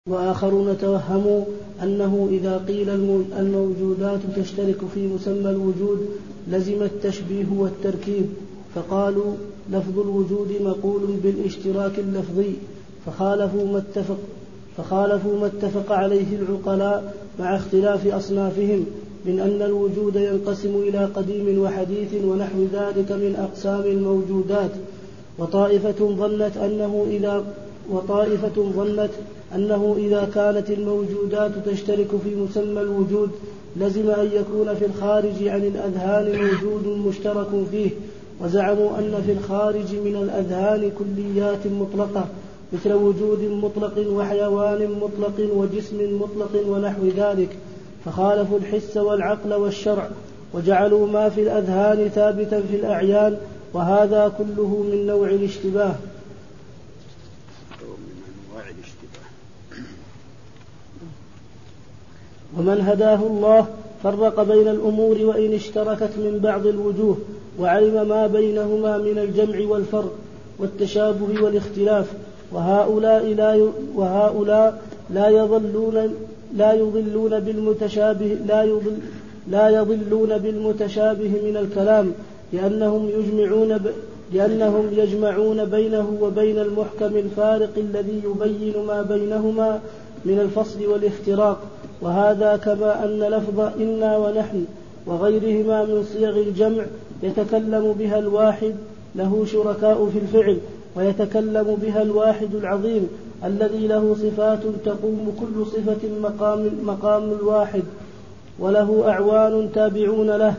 وآخرون توهموا أنه إذا قيل الموجودات تشترك في مسمى الوجود لزم التشبيه والتركيب، فقالوا لفظ الوجود مقول بالاشتراك اللفظي، فخالفوا ما اتفق عليه العقلاء مع اختلاف أصنافهم من أن الوجود ينقسم إلى قديم وحديث ونحو ذلك من أقسام الموجودات. وطائفة ظنت أنه إذا كانت الموجودات تشترك في مسمى الوجود لزم أن يكون في الخارج عن الأذهان موجود مشترك فيه، وزعموا أن في الخارج من الأذهان كليات مطلقة مثل وجود مطلق وحيوان مطلق وجسم مطلق ونحو ذلك، فخالفوا الحس والعقل والشرع وجعلوا ما في الأذهان ثابتا في الأعيان، وهذا كله من نوع الاشتباه. ومن هداه الله فرق بين الأمور وإن اشتركت من بعض الوجوه، وعلم ما بينهما من الجمع والفرق والتشابه والاختلاف، وهؤلاء لا يضلون بالمتشابه من الكلام، لأنهم يجمعون بينه وبين المحكم الفارق الذي يبين ما بينهما من الفصل والافتراق. وهذا كما أن لفظ إنا ونحن وغيرهما من صيغ الجمع يتكلم بها الواحد له شركاء في الفعل، ويتكلم بها الواحد العظيم الذي له صفات تقوم كل صفة مقام الواحد، وله أعوان تابعون له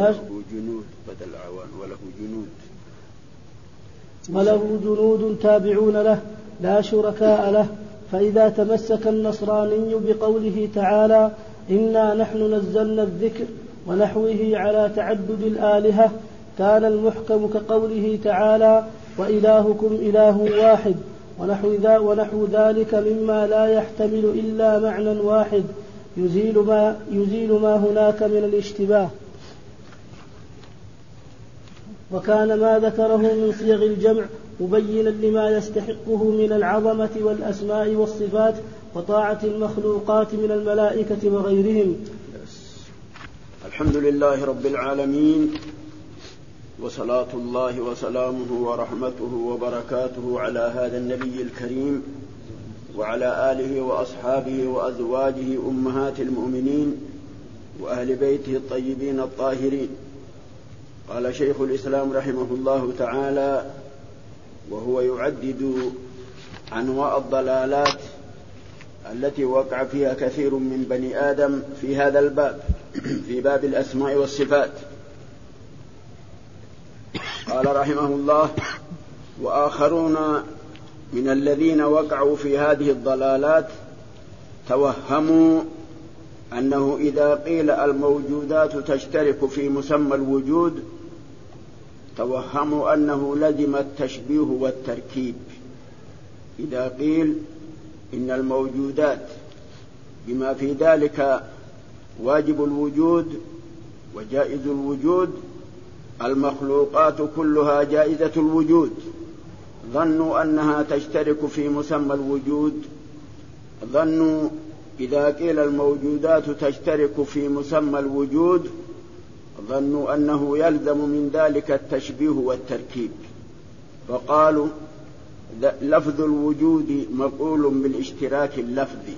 وله جنود تابعون له لا شركاء له. فإذا تمسك النصراني بقوله تعالى إنا نحن نزلنا الذكر ونحوه على تعدد الآلهة كان المحكم كقوله تعالى وإلهكم إله واحد ونحو ذلك مما لا يحتمل إلا معنى واحد يزيل ما هناك من الاشتباه. وكان ما ذكره من صيغ الجمع مبينا لما يستحقه من العظمة والأسماء والصفات وطاعة المخلوقات من الملائكة وغيرهم. الحمد لله رب العالمين، وصلاة الله وسلامه ورحمته وبركاته على هذا النبي الكريم وعلى آله وأصحابه وأزواجه أمهات المؤمنين وأهل بيته الطيبين الطاهرين. قال شيخ الإسلام رحمه الله تعالى وهو يعدد أنواع الضلالات التي وقع فيها كثير من بني آدم في هذا الباب، في باب الأسماء والصفات. قال رحمه الله وآخرون من الذين وقعوا في هذه الضلالات توهموا أنه إذا قيل الموجودات تشترك في مسمى الوجود توهموا أنه لزم التشبيه والتركيب. إذا قيل إن الموجودات بما في ذلك واجب الوجود وجائز الوجود، المخلوقات كلها جائزة الوجود، ظنوا أنها تشترك في مسمى الوجود. ظنوا إذا قيل الموجودات تشترك في مسمى الوجود ظنوا أنه يلزم من ذلك التشبيه والتركيب، فقالوا لفظ الوجود مقول بالاشتراك اللفظي.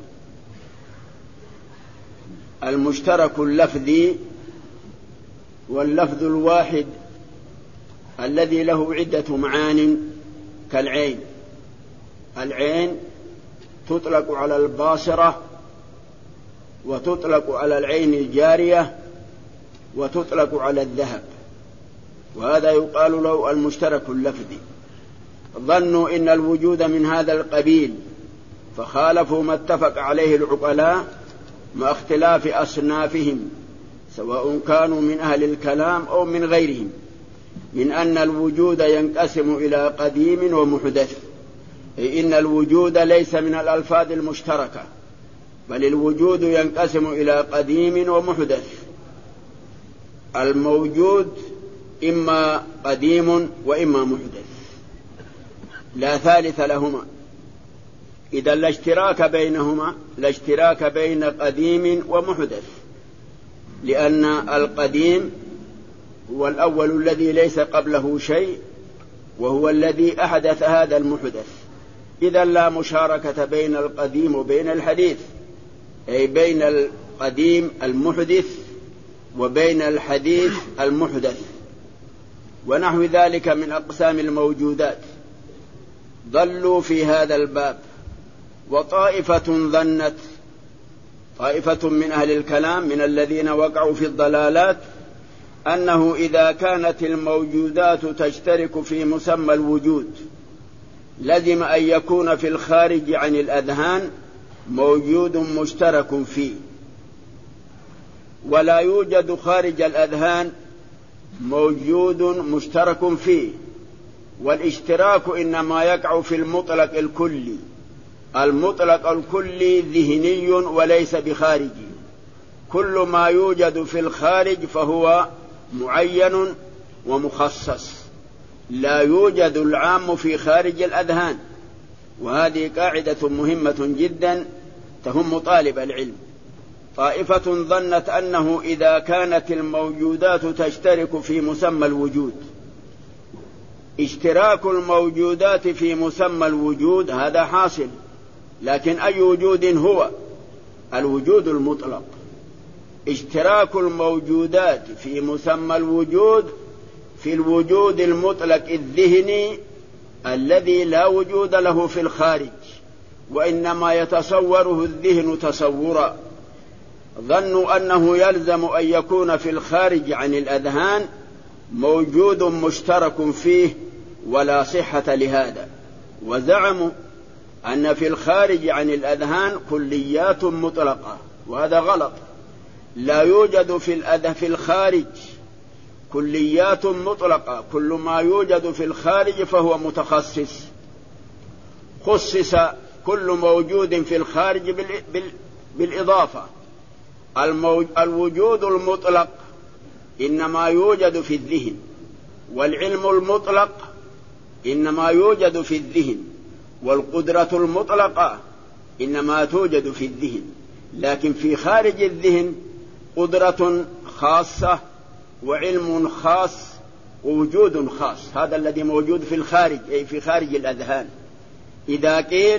المشترك اللفظي واللفظ الواحد الذي له عدة معان كالعين. العين تطلق على الباصرة وتطلق على العين الجارية وتطلق على الذهب، وهذا يقال له المشترك اللفظي. ظنوا إن الوجود من هذا القبيل فخالفوا ما اتفق عليه العقلاء مع اختلاف أصنافهم سواء كانوا من أهل الكلام أو من غيرهم، من أن الوجود ينقسم إلى قديم ومحدث، أي إن الوجود ليس من الألفاظ المشتركة، بل الوجود ينقسم إلى قديم ومحدث. الموجود إما قديم وإما محدث، لا ثالث لهما. إذا لا اشتراك بينهما، لا اشتراك بين قديم ومحدث، لأن القديم هو الأول الذي ليس قبله شيء، وهو الذي أحدث هذا المحدث. إذا لا مشاركة بين القديم وبين الحديث، أي بين القديم المحدث وبين الحديث المحدث. ونحو ذلك من أقسام الموجودات ضلوا في هذا الباب. وطائفة ظنت، طائفة من أهل الكلام من الذين وقعوا في الضلالات، أنه إذا كانت الموجودات تشترك في مسمى الوجود لزم أن يكون في الخارج عن الأذهان موجود مشترك فيه، ولا يوجد خارج الأذهان موجود مشترك فيه. والاشتراك إنما يقع في المطلق الكلي، المطلق الكلي ذهني وليس بخارجي. كل ما يوجد في الخارج فهو معين ومخصص، لا يوجد العام في خارج الأذهان. وهذه قاعدة مهمة جدا تهم طالب العلم. طائفة ظنت أنه إذا كانت الموجودات تشترك في مسمى الوجود، اشتراك الموجودات في مسمى الوجود هذا حاصل، لكن أي وجود هو؟ الوجود المطلق. اشتراك الموجودات في مسمى الوجود في الوجود المطلق الذهني الذي لا وجود له في الخارج، وإنما يتصوره الذهن تصورا. ظنوا أنه يلزم أن يكون في الخارج عن الأذهان موجود مشترك فيه، ولا صحة لهذا. وزعموا أن في الخارج عن الأذهان كليات مطلقة، وهذا غلط. لا يوجد في الخارج كليات مطلقة، كل ما يوجد في الخارج فهو متخصص. خصص كل موجود في الخارج بالإضافة. الوجود المطلق إنما يوجد في الذهن، والعلم المطلق إنما يوجد في الذهن، والقدرة المطلقة إنما توجد في الذهن. لكن في خارج الذهن قدرة خاصة وعلم خاص ووجود خاص، هذا الذي موجود في الخارج، أي في خارج الأذهان. إذا قيل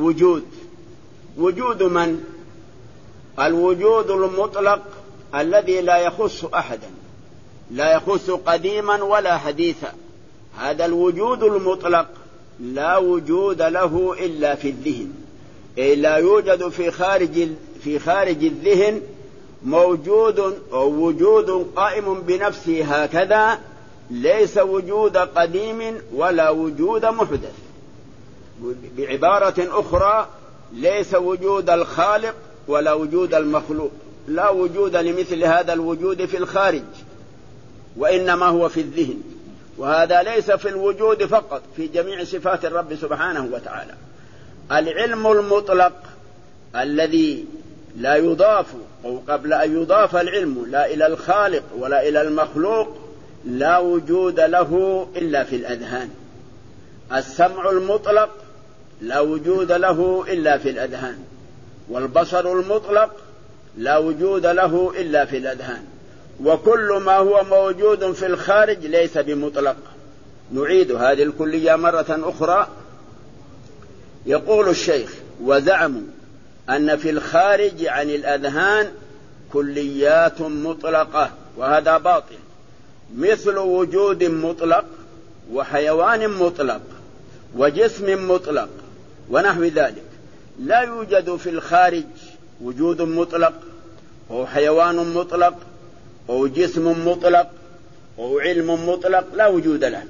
وجود من؟ الوجود المطلق الذي لا يخص أحدا، لا يخص قديما ولا حديثا. هذا الوجود المطلق لا وجود له إلا في الذهن، أي لا يوجد في خارج الذهن موجود أو وجود قائم بنفسه هكذا، ليس وجود قديم ولا وجود محدث. بعبارة أخرى، ليس وجود الخالق ولا وجود المخلوق، لا وجود لمثل هذا الوجود في الخارج، وإنما هو في الذهن. وهذا ليس في الوجود فقط، في جميع صفات الرب سبحانه وتعالى. العلم المطلق الذي لا يضاف، أو قبل أن يضاف العلم لا إلى الخالق ولا إلى المخلوق، لا وجود له إلا في الأذهان. السمع المطلق لا وجود له إلا في الأذهان، والبصر المطلق لا وجود له إلا في الأذهان. وكل ما هو موجود في الخارج ليس بمطلق. نعيد هذه الكلية مرة أخرى. يقول الشيخ: وزعموا أن في الخارج عن الأذهان كليات مطلقة، وهذا باطل، مثل وجود مطلق وحيوان مطلق وجسم مطلق ونحو ذلك. لا يوجد في الخارج وجود مطلق أو حيوان مطلق أو جسم مطلق أو علم مطلق، لا وجود له.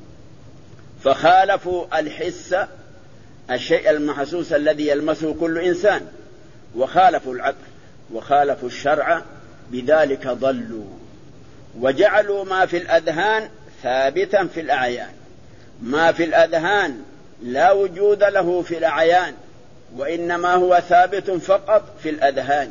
فخالفوا الحس، الشيء المحسوس الذي يلمسه كل إنسان، وخالفوا العقل وخالفوا الشرع، بذلك ضلوا. وجعلوا ما في الأذهان ثابتا في الأعيان. ما في الأذهان لا وجود له في الأعيان، وإنما هو ثابت فقط في الأذهان،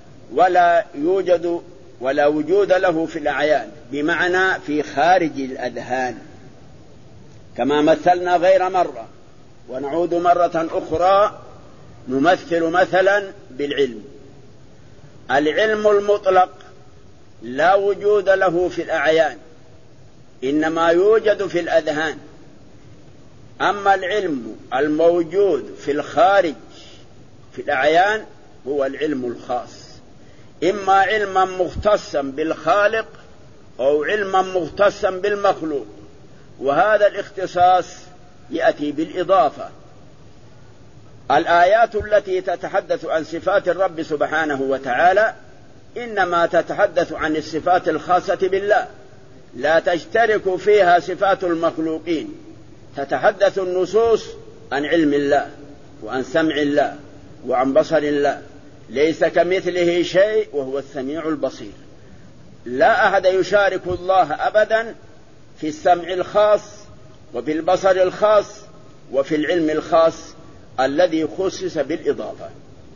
ولا وجود له في الأعيان، بمعنى في خارج الأذهان، كما مثلنا غير مرة. ونعود مرة أخرى نمثل مثلا بالعلم. العلم المطلق لا وجود له في الأعيان، إنما يوجد في الأذهان. أما العلم الموجود في الخارج في الأعيان هو العلم الخاص، إما علما مختصا بالخالق أو علما مختصا بالمخلوق، وهذا الاختصاص يأتي بالإضافة. الآيات التي تتحدث عن صفات الرب سبحانه وتعالى إنما تتحدث عن الصفات الخاصة بالله، لا تشترك فيها صفات المخلوقين. تتحدث النصوص عن علم الله وعن سمع الله وعن بصر الله، ليس كمثله شيء وهو السميع البصير. لا أحد يشارك الله أبدا في السمع الخاص وفي البصر الخاص وفي العلم الخاص الذي خصص بالإضافة.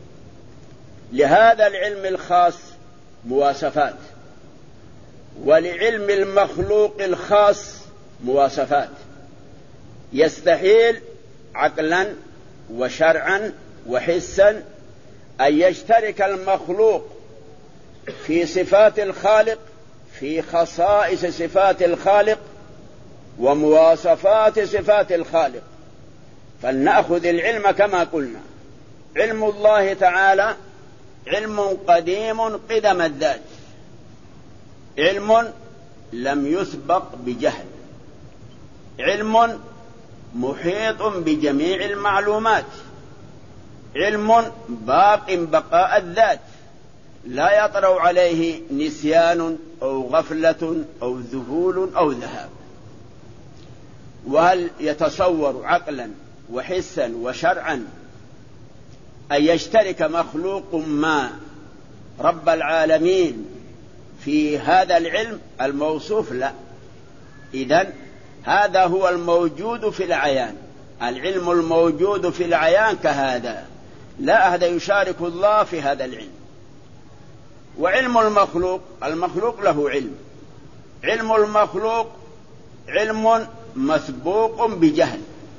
لهذا العلم الخاص مواصفات، ولعلم المخلوق الخاص مواصفات. يستحيل عقلا وشرعا وحسا أن يشترك المخلوق في صفات الخالق، في خصائص صفات الخالق ومواصفات صفات الخالق. فلنأخذ العلم كما قلنا. علم الله تعالى علم قديم قدم الذات، علم لم يسبق بجهل، علم محيط بجميع المعلومات، علم باق بقاء الذات، لا يطرأ عليه نسيان أو غفلة أو ذهول أو ذهاب. وهل يتصور عقلا وحسا وشرعا أن يشترك مخلوق ما رب العالمين في هذا العلم الموصوف؟ لا. إذن هذا هو الموجود في العيان، العلم الموجود في العيان كهذا، لا أحد يشارك الله في هذا العلم. وعلم المخلوق له علم، علم المخلوق علم مسبوق بجهل،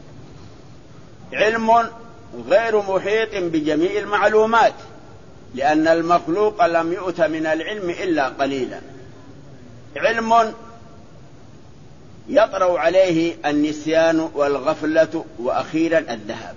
علم غير محيط بجميع المعلومات، لأن المخلوق لم يؤت من العلم إلا قليلا. علم يطرأ عليه النسيان والغفلة وأخيرا الذهاب.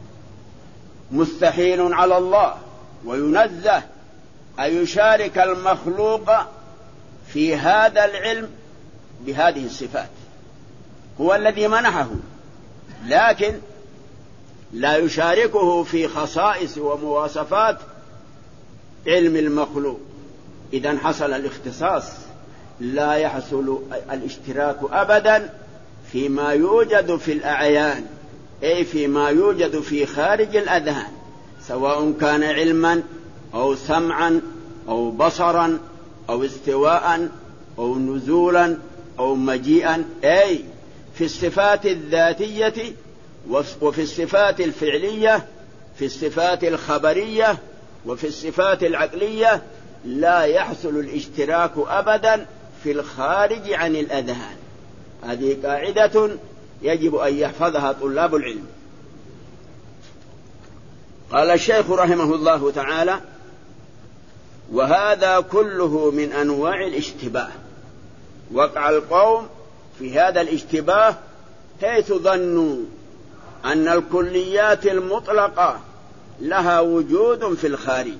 مستحيل على الله وينزه أن يشارك المخلوق في هذا العلم بهذه الصفات، هو الذي منحه، لكن لا يشاركه في خصائص ومواصفات علم المخلوق. إذن حصل الاختصاص، لا يحصل الاشتراك أبدا فيما يوجد في الأعيان، أي فيما يوجد في خارج الأذهان، سواء كان علما أو سمعا أو بصرا أو استواء أو نزولا أو مجيئا، أي في الصفات الذاتية وفي الصفات الفعلية، في الصفات الخبرية وفي الصفات العقلية، لا يحصل الاشتراك أبدا في الخارج عن الأذهان. هذه قاعدة يجب أن يحفظها طلاب العلم. قال الشيخ رحمه الله تعالى: وهذا كله من أنواع الاشتباه. وقع القوم في هذا الاشتباه حيث ظنوا أن الكليات المطلقة لها وجود في الخارج.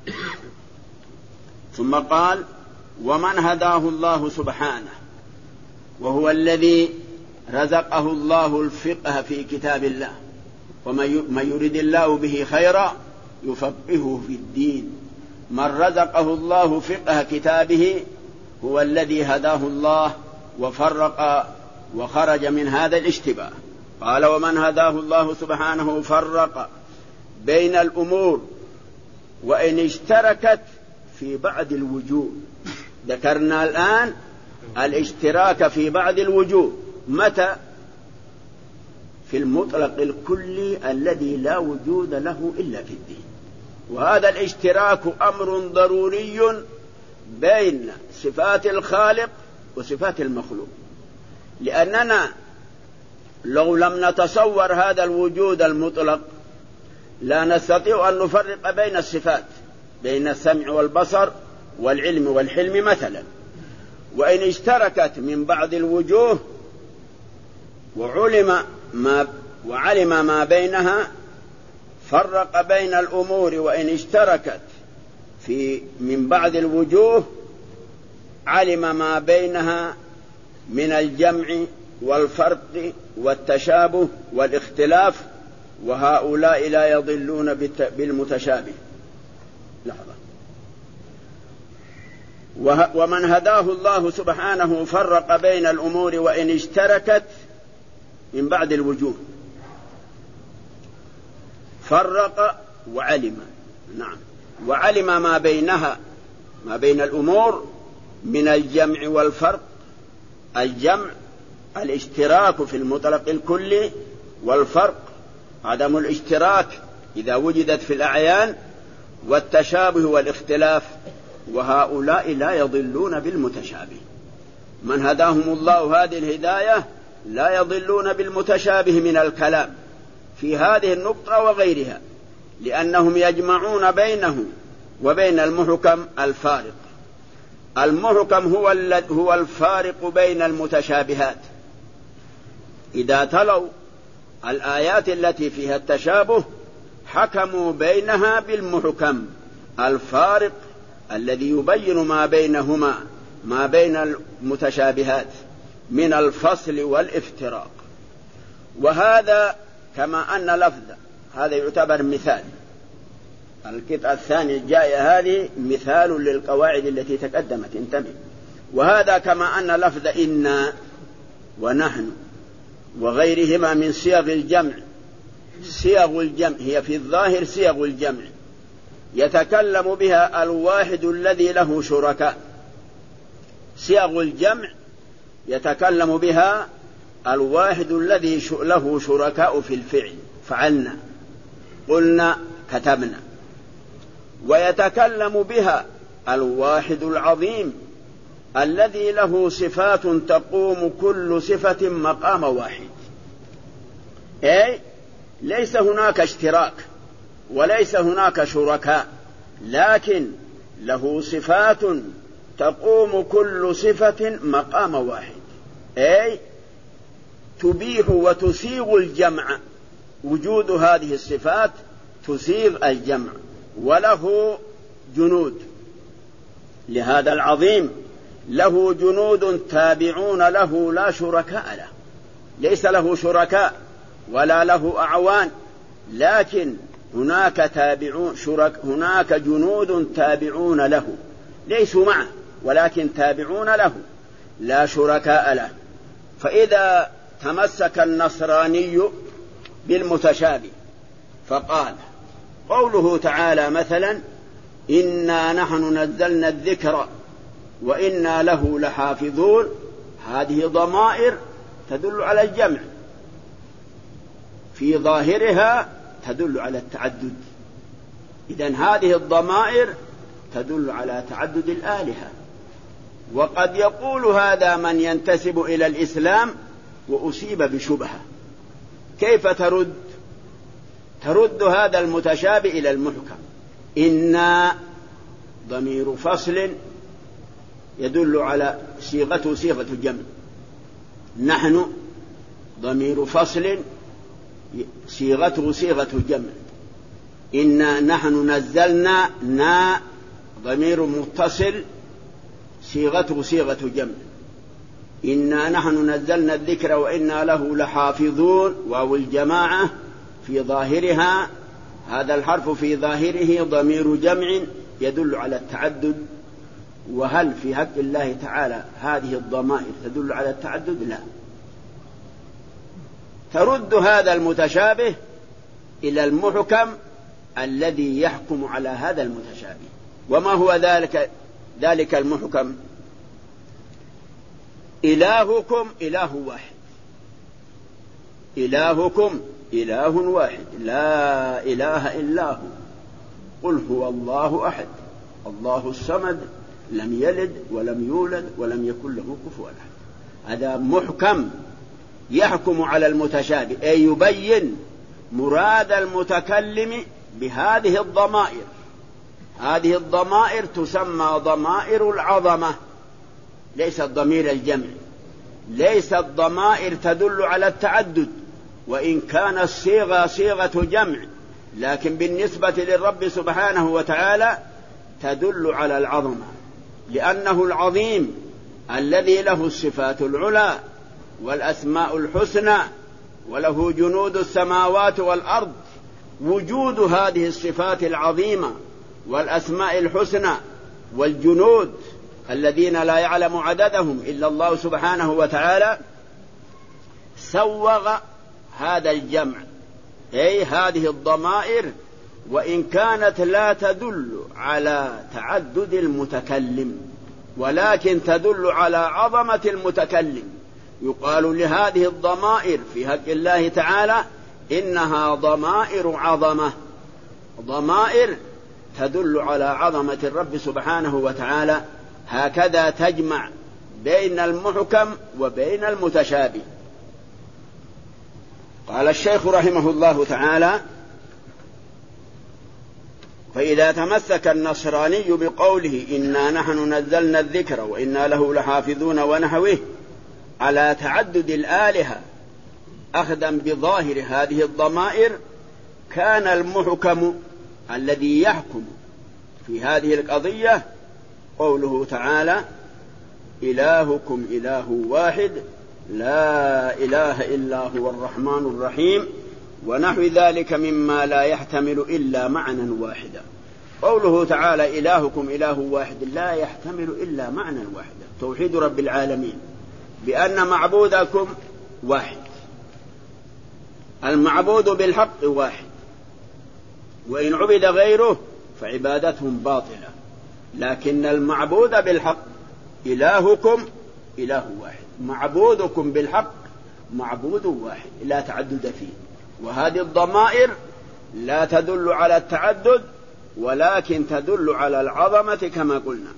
ثم قال: ومن هداه الله سبحانه، وهو الذي رزقه الله الفقه في كتاب الله، ومن يرد الله به خيرا يفقهه في الدين. من رزقه الله فقه كتابه هو الذي هداه الله وفرق وخرج من هذا الاشتباه. قال: ومن هداه الله سبحانه فرق بين الأمور وإن اشتركت في بعض الوجوه. ذكرنا الآن الاشتراك في بعض الوجوه، متى؟ في المطلق الكلي الذي لا وجود له إلا في الدين. وهذا الاشتراك أمر ضروري بين صفات الخالق وصفات المخلوق، لأننا لو لم نتصور هذا الوجود المطلق لا نستطيع أن نفرق بين الصفات، بين السمع والبصر والعلم والحلم مثلا، وإن اشتركت من بعض الوجوه وعلم ما بينها فرق بين الأمور، وإن اشتركت من بعض الوجوه علم ما بينها من الجمع والفرق والتشابه والاختلاف، وهؤلاء لا يضلون بالمتشابه. لحظة. ومن هداه الله سبحانه فرق بين الأمور وإن اشتركت من بعد الوجوه، فرق وعلم، نعم، وعلم ما بينها، ما بين الأمور من الجمع والفرق. الجمع الاشتراك في المطلق الكلي، والفرق عدم الاشتراك إذا وجدت في الأعيان، والتشابه والاختلاف، وهؤلاء لا يضلون بالمتشابه. من هداهم الله هذه الهداية لا يضلون بالمتشابه من الكلام في هذه النقطة وغيرها، لأنهم يجمعون بينه وبين المحكم الفارق. المحكم هو الفارق بين المتشابهات. إذا تلوا الآيات التي فيها التشابه حكموا بينها بالمحكم الفارق الذي يبين ما بينهما، ما بين المتشابهات من الفصل والافتراق. وهذا كما أن لفظ هذا يعتبر مثال. القطعة الثانية الجاية هذه مثال للقواعد التي تقدمت، انتبه. وهذا كما أن لفظ إنا ونحن وغيرهما من صيغ الجمع، صيغ الجمع هي في الظاهر صيغ الجمع يتكلم بها الواحد الذي له شركاء. صيغ الجمع يتكلم بها الواحد الذي له شركاء في الفعل، فعلنا، قلنا، كتبنا. ويتكلم بها الواحد العظيم الذي له صفات تقوم كل صفة مقام واحد، أي ليس هناك اشتراك وليس هناك شركاء، لكن له صفات تقوم كل صفة مقام واحد، أي تبيح وتسيغ الجمع. وجود هذه الصفات تسيغ الجمع، وله جنود. لهذا العظيم له جنود تابعون له لا شركاء له، ليس له شركاء ولا له أعوان، لكن هناك هناك جنود تابعون له، ليسوا معه ولكن تابعون له لا شركاء له. فإذا تمسك النصراني بالمتشابه فقال قوله تعالى مثلا إنا نحن نزلنا الذكر وإنا له لحافظون، هذه ضمائر تدل على الجمع، في ظاهرها تدل على التعدد. إذن هذه الضمائر تدل على تعدد الآلهة. وقد يقول هذا من ينتسب إلى الإسلام وأصيب بشبهة، كيف ترد هذا المتشابه إلى المحكم؟ إنا ضمير فصل يدل على صيغته صيغة الجمع، نحن ضمير فصل صيغته صيغة الجمع، إنا نحن نزلنا نا ضمير متصل صيغته صيغة الجمع، إنا نحن نزلنا الذكر وإنا له لحافظون، واو الجماعة في ظاهرها، هذا الحرف في ظاهره ضمير جمع يدل على التعدد. وهل في حق الله تعالى هذه الضمائر تدل على التعدد؟ لا. ترد هذا المتشابه إلى المحكم الذي يحكم على هذا المتشابه. وما هو ذلك المحكم؟ إلهكم إله واحد، إلهكم إله واحد لا إله إلا هو، قل هو الله أحد الله الصمد لم يلد ولم يولد ولم يكن له كفوا أحد. هذا محكم يحكم على المتشابه، أي يبين مراد المتكلم بهذه الضمائر. هذه الضمائر تسمى ضمائر العظمة، ليست ضمير الجمع، ليست ضمائر تدل على التعدد، وإن كان الصيغة صيغة جمع، لكن بالنسبة للرب سبحانه وتعالى تدل على العظمة، لأنه العظيم الذي له الصفات العلى والأسماء الحسنى وله جنود السماوات والأرض. وجود هذه الصفات العظيمة والأسماء الحسنى والجنود الذين لا يعلم عددهم إلا الله سبحانه وتعالى سوغ هذا الجمع، أي هذه الضمائر، وإن كانت لا تدل على تعدد المتكلم ولكن تدل على عظمة المتكلم. يقال لهذه الضمائر في حق الله تعالى إنها ضمائر عظمة، ضمائر تدل على عظمة الرب سبحانه وتعالى. هكذا تجمع بين المحكم وبين المتشابه. قال الشيخ رحمه الله تعالى: فإذا تمسك النصراني بقوله إنا نحن نزلنا الذكر وإنا له لحافظون ونحوه على تعدد الآلهة أخذا بظاهر هذه الضمائر، كان المحكم الذي يحكم في هذه القضية قوله تعالى: إلهكم إله واحد لا إله إلا هو الرحمن الرحيم ونحو ذلك مما لا يحتمل إلا معنى واحدا. قوله تعالى إلهكم إله واحد لا يحتمل إلا معنى واحدا، توحيد رب العالمين، بأن معبودكم واحد، المعبود بالحق واحد، وإن عبد غيره فعبادتهم باطلة، لكن المعبود بالحق إلهكم إله واحد، معبودكم بالحق معبود واحد لا تعدد فيه. وهذه الضمائر لا تدل على التعدد ولكن تدل على العظمة كما قلنا.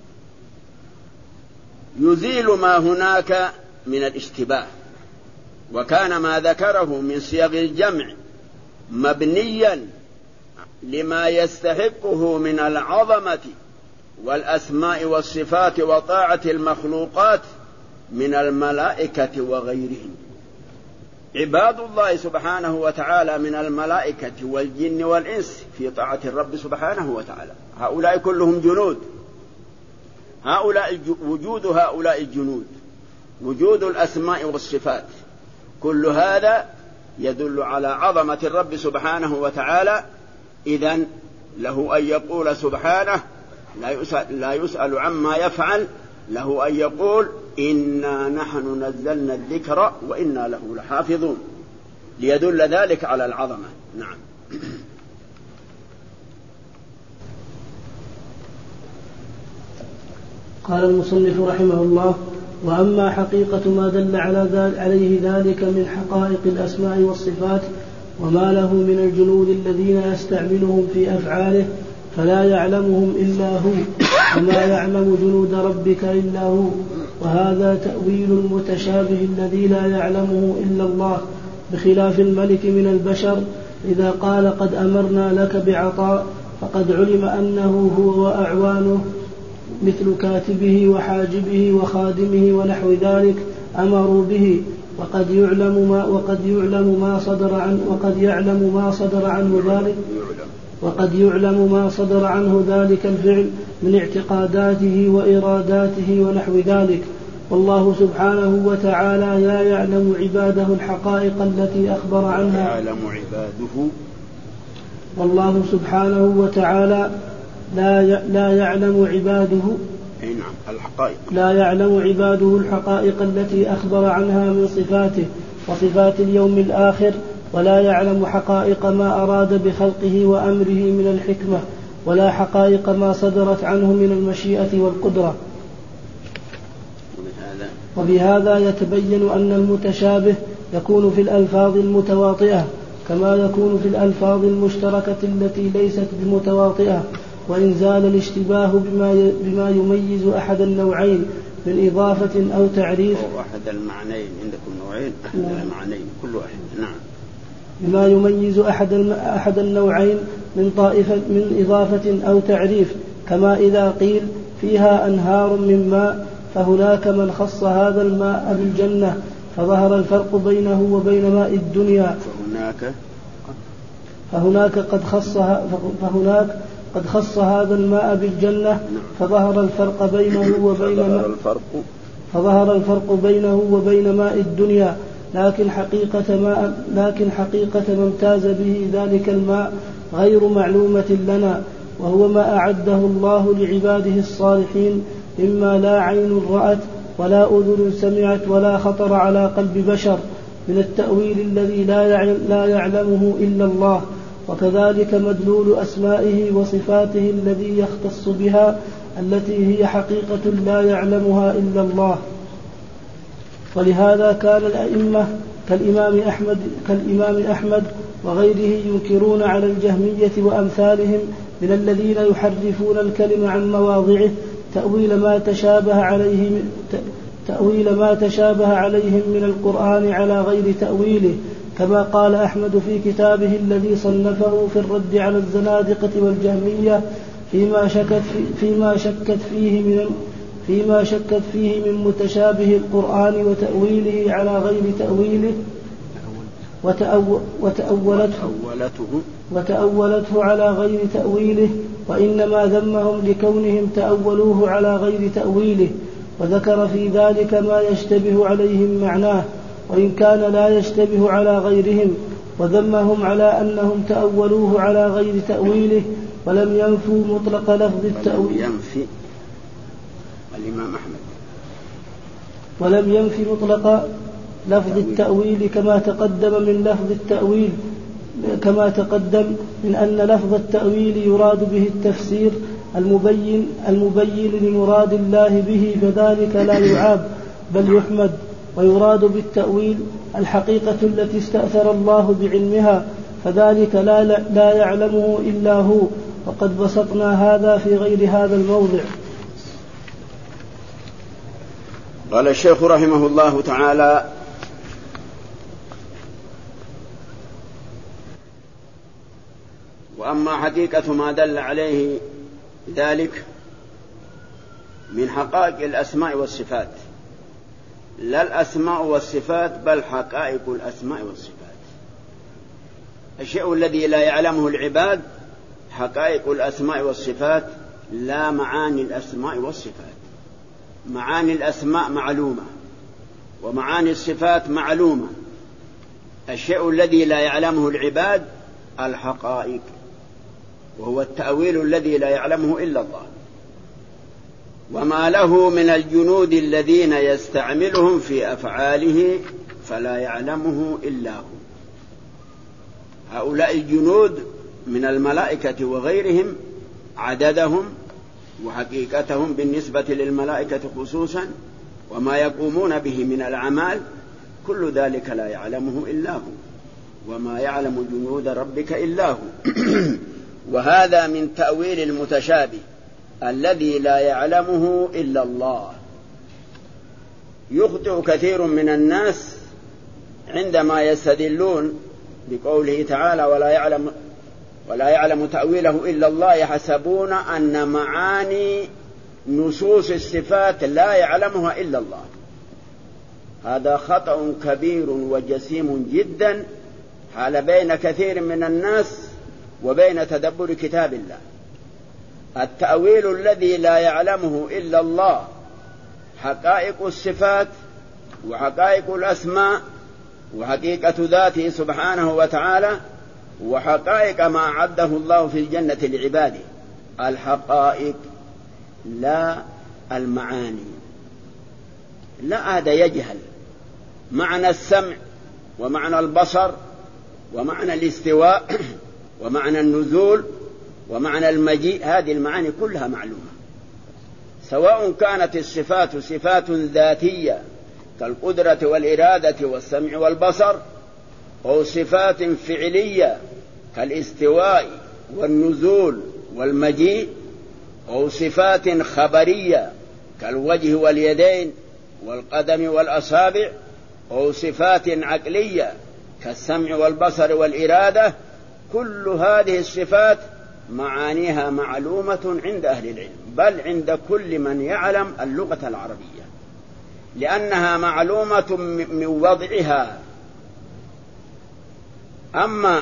يزيل ما هناك من الاشتباه، وكان ما ذكره من صيغ الجمع مبنيا لما يستحقه من العظمة والأسماء والصفات وطاعة المخلوقات من الملائكة وغيرهم. عباد الله سبحانه وتعالى من الملائكة والجن والإنس في طاعة الرب سبحانه وتعالى، هؤلاء كلهم جنود، وجود هؤلاء الجنود، وجود الأسماء والصفات، كل هذا يدل على عظمة الرب سبحانه وتعالى. إذن له أن يقول سبحانه لا يسأل عما يفعل، له أن يقول إنا نحن نزلنا الذكر وإنا له لحافظون، ليدل ذلك على العظمة. نعم. قال المصنف رحمه الله: وأما حقيقة ما دل عليه ذلك من حقائق الأسماء والصفات وما له من الجنود الذين يستعملهم في أفعاله فلا يعلمهم إلا هو، وما يعلم جنود ربك إلا هو، وهذا تأويل المتشابه الذي لا يعلمه إلا الله، بخلاف الملك من البشر إذا قال قد أمرنا لك بعطاء فقد علم أنه هو وأعوانه مثل كاتبه وحاجبه وخادمه ونحو ذلك أمروا به، وقد يعلم ما صدر عنه ذلك الفعل من اعتقاداته وإراداته ونحو ذلك. والله سبحانه وتعالى لا يعلم عباده الحقائق التي أخبر عنها، والله سبحانه وتعالى لا يعلم عباده الحقائق التي أخبر عنها من صفاته وصفات اليوم الآخر، ولا يعلم حقائق ما أراد بخلقه وأمره من الحكمة، ولا حقائق ما صدرت عنه من المشيئة والقدرة. وبهذا يتبين أن المتشابه يكون في الألفاظ المتواطئة كما يكون في الألفاظ المشتركة التي ليست بمتواطئة، وإن زال الاشتباه بما يميز أحد النوعين من إضافة أو تعريف أو أحد المعنيين. عندكم نوعين، أحد المعنيين كل واحد. نعم. بما يميز أحد النوعين من إضافة أو تعريف، كما إذا قيل فيها أنهار من ماء فهناك من خص هذا الماء بالجنة فظهر الفرق بينه وبين ماء الدنيا، فهناك قد خص هذا الماء بالجنة فظهر الفرق بينه وبين ماء الدنيا، لكن حقيقة ما امتاز به ذلك الماء غير معلومة لنا، وهو ما أعده الله لعباده الصالحين مما لا عين رأت ولا أذن سمعت ولا خطر على قلب بشر من التأويل الذي لا يعلمه إلا الله، وكذلك مدلول أسمائه وصفاته الذي يختص بها التي هي حقيقة لا يعلمها إلا الله. ولهذا كان الأئمة كالإمام أحمد وغيره ينكرون على الجهمية وأمثالهم من الذين يحرفون الكلم عن مواضعه تأويل ما تشابه عليهم من القرآن على غير تأويله، كما قال أحمد في كتابه الذي صنفه في الرد على الزنادقة والجهمية فيما شكت فيه من متشابه القرآن وتأويله على غير تأويله وتأولته على غير تأويله، وإنما ذمهم لكونهم تأولوه على غير تأويله، وذكر في ذلك ما يشتبه عليهم معناه وإن كان لا يشتبه على غيرهم، وذمهم على أنهم تأولوه على غير تأويله ولم ينفوا مطلق لفظ التأويل. ولم ينفي مطلق لفظ التأويل كما تقدم من أن لفظ التأويل يراد به التفسير المبين لمراد الله به، فذلك لا يعاب بل يحمد. ويراد بالتأويل الحقيقة التي استأثر الله بعلمها، فذلك لا يعلمه إلا هو، وقد بسطنا هذا في غير هذا الموضع. قال الشيخ رحمه الله تعالى: وأما حقيقة ما دل عليه ذلك من حقائق الأسماء والصفات، لا الأسماء والصفات بل حقائق الأسماء والصفات. الشيء الذي لا يعلمه العباد حقائق الأسماء والصفات، لا معاني الأسماء والصفات. معاني الأسماء معلومة ومعاني الصفات معلومة. الشيء الذي لا يعلمه العباد الحقائق، وهو التأويل الذي لا يعلمه إلا الله. وما له من الجنود الذين يستعملهم في أفعاله فلا يعلمه إلا هو. هؤلاء الجنود من الملائكة وغيرهم عددهم وحقيقتهم بالنسبة للملائكة خصوصا وما يقومون به من الأعمال، كل ذلك لا يعلمه إلا هو، وما يعلم جنود ربك إلا هو. وهذا من تأويل المتشابه الذي لا يعلمه إلا الله. يخطئ كثير من الناس عندما يستدلون بقوله تعالى: ولا يعلم تأويله إلا الله، يحسبون أن معاني نصوص الصفات لا يعلمها إلا الله. هذا خطأ كبير وجسيم جدا حال بين كثير من الناس وبين تدبر كتاب الله. التأويل الذي لا يعلمه إلا الله حقائق الصفات وحقائق الأسماء وحقيقة ذاته سبحانه وتعالى، وحقائق ما أعده الله في الجنة لعباده. الحقائق لا المعاني. لا هذا يجهل معنى السمع ومعنى البصر ومعنى الاستواء ومعنى النزول ومعنى المجيء، هذه المعاني كلها معلومة، سواء كانت الصفات صفات ذاتية كالقدرة والإرادة والسمع والبصر، أو صفات فعلية كالاستواء والنزول والمجيء، أو صفات خبرية كالوجه واليدين والقدم والأصابع، أو صفات عقلية كالسمع والبصر والإرادة، كل هذه الصفات معانيها معلومة عند أهل العلم، بل عند كل من يعلم اللغة العربية، لأنها معلومة من وضعها. أما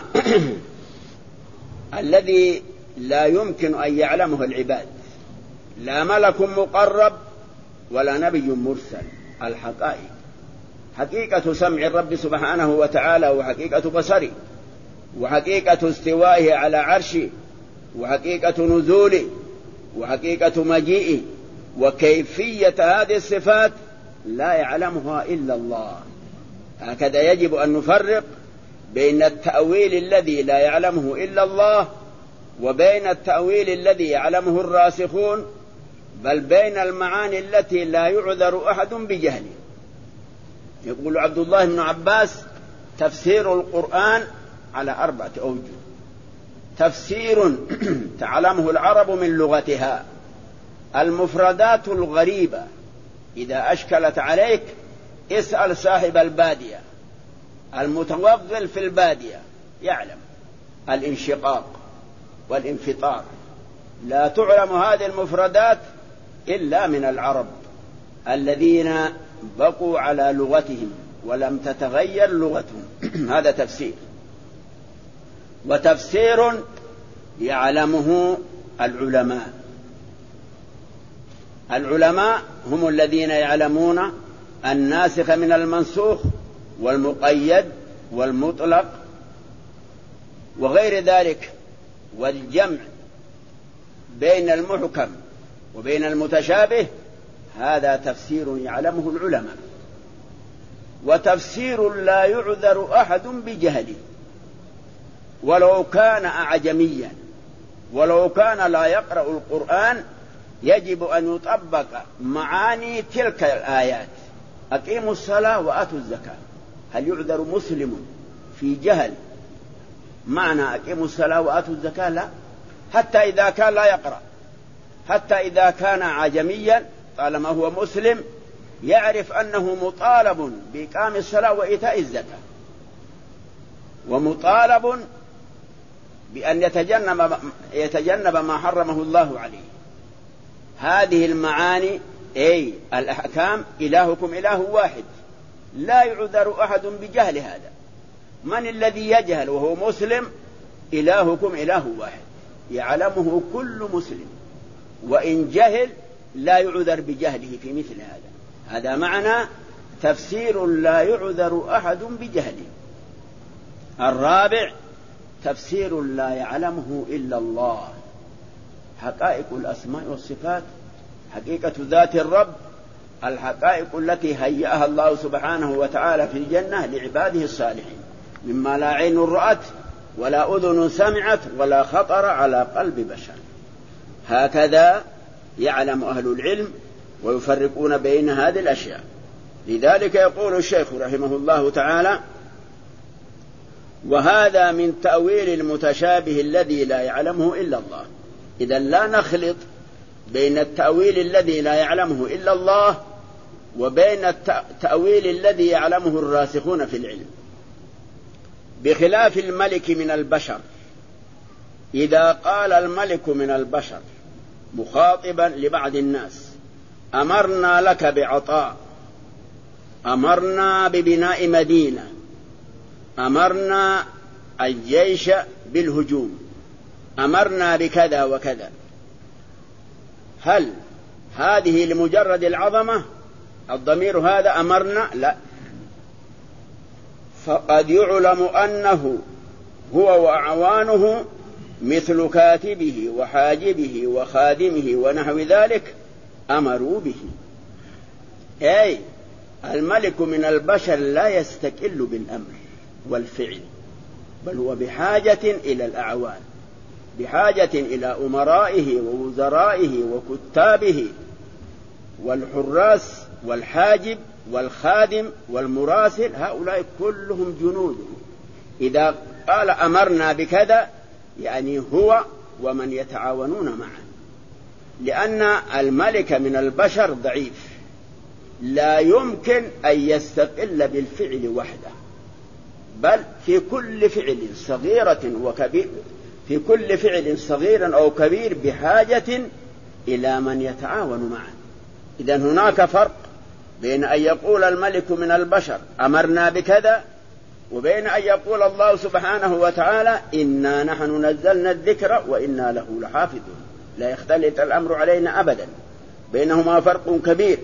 الذي لا يمكن أن يعلمه العباد، لا ملك مقرب ولا نبي مرسل، الحقائق، حقيقة سمع الرب سبحانه وتعالى، وحقيقة بصره، وحقيقة استوائه على عرشه، وحقيقة نزوله، وحقيقة مجيئه، وكيفية هذه الصفات لا يعلمها إلا الله. هكذا يجب أن نفرق بين التأويل الذي لا يعلمه إلا الله، وبين التأويل الذي يعلمه الراسخون، بل بين المعاني التي لا يعذر أحد بجهله. يقول عبد الله بن عباس: تفسير القرآن على 4 أوجه: تفسير تعلمه العرب من لغتها، المفردات الغريبة إذا أشكلت عليك اسأل صاحب البادية، المتوغل في البادية يعلم الانشقاق والانفطار، لا تعلم هذه المفردات إلا من العرب الذين بقوا على لغتهم ولم تتغير لغتهم. هذا تفسير. وتفسير يعلمه العلماء، العلماء هم الذين يعلمون الناسخ من المنسوخ والمقيد والمطلق وغير ذلك، والجمع بين المحكم وبين المتشابه، هذا تفسير يعلمه العلماء. وتفسير لا يعذر أحد بجهله، ولو كان أعجميا، ولو كان لا يقرأ القرآن، يجب أن يطبق معاني تلك الآيات: أقيموا الصلاة وآتوا الزكاة. هل يعذر مسلم في جهل معنى أقيموا الصلاة وآتوا الزكاة؟ لا، حتى إذا كان لا يقرأ، حتى إذا كان عجميا، طالما هو مسلم يعرف أنه مطالب بإقام الصلاة وإيتاء الزكاة، ومطالب بأن يتجنب ما حرمه الله عليه. هذه المعاني أي الأحكام: إلهكم إله واحد، لا يعذر أحد بجهل هذا. من الذي يجهل وهو مسلم؟ إلهكم إله واحد، يعلمه كل مسلم، وإن جهل لا يعذر بجهله في مثل هذا. هذا معنى تفسير لا يعذر أحد بجهله. الرابع: تفسير لا يعلمه إلا الله، حقائق الأسماء والصفات، حقيقة ذات الرب، الحقائق التي هيأها الله سبحانه وتعالى في الجنة لعباده الصالحين، مما لا عين رأت ولا أذن سمعت ولا خطر على قلب بشر. هكذا يعلم أهل العلم ويفرقون بين هذه الأشياء. لذلك يقول الشيخ رحمه الله تعالى: وهذا من تأويل المتشابه الذي لا يعلمه إلا الله. إذا لا نخلط بين التأويل الذي لا يعلمه إلا الله وبين التأويل الذي يعلمه الراسخون في العلم. بخلاف الملك من البشر، إذا قال الملك من البشر مخاطبا لبعض الناس: أمرنا لك بعطاء، أمرنا ببناء مدينة، أمرنا الجيش بالهجوم، أمرنا بكذا وكذا، هل هذه لمجرد العظمة الضمير هذا أمرنا؟ لا، فقد يعلم أنه هو وأعوانه مثل كاتبه وحاجبه وخادمه ونحو ذلك أمروا به. أي الملك من البشر لا يستقل بالأمر والفعل، بل هو بحاجة إلى الأعوان، بحاجة إلى أمرائه ووزرائه وكتابه والحراس والحاجب والخادم والمراسل، هؤلاء كلهم جنوده. إذا قال أمرنا بكذا يعني هو ومن يتعاونون معه، لأن الملك من البشر ضعيف، لا يمكن أن يستقل بالفعل وحده، بل في كل فعل صغيرة وكبير، في كل فعل صغير أو كبير بحاجة إلى من يتعاون معه. إذن هناك فرق بين أن يقول الملك من البشر أمرنا بكذا، وبين أن يقول الله سبحانه وتعالى إنا نحن نزلنا الذكر وإنا له لحافظون، لا يختلط الأمر علينا أبدا، بينهما فرق كبير.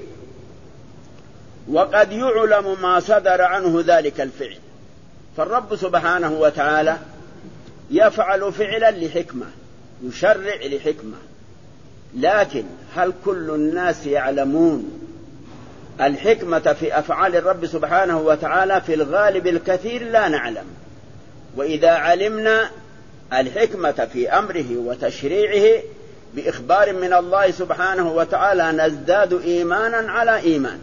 وقد يعلم ما صدر عنه ذلك الفعل، فالرب سبحانه وتعالى يفعل فعلا لحكمة، يشرع لحكمة، لكن هل كل الناس يعلمون الحكمة في أفعال الرب سبحانه وتعالى؟ في الغالب الكثير لا نعلم. وإذا علمنا الحكمة في أمره وتشريعه بإخبار من الله سبحانه وتعالى نزداد إيمانا على إيمان،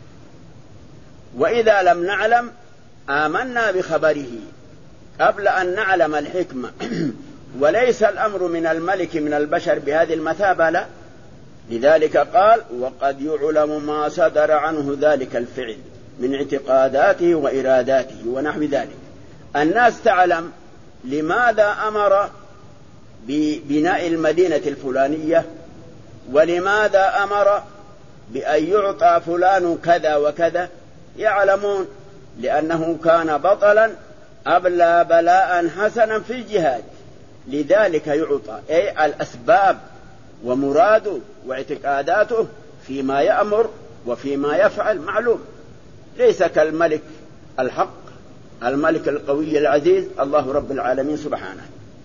وإذا لم نعلم آمنا بخبره قبل أن نعلم الحكمة. وليس الأمر من الملك من البشر بهذه المثابة، لا. لذلك قال وقد يعلم ما صدر عنه ذلك الفعل من اعتقاداته وإراداته ونحو ذلك. الناس تعلم لماذا أمر ببناء المدينة الفلانية، ولماذا أمر بأن يعطى فلان كذا وكذا، يعلمون لأنه كان بطلا أبلى بلاء حسنا في الجهاد، لذلك يعطى. أي الأسباب ومراده واعتقاداته فيما يأمر وفيما يفعل معلوم، ليس كالملك الحق الملك القوي العزيز الله رب العالمين سبحانه.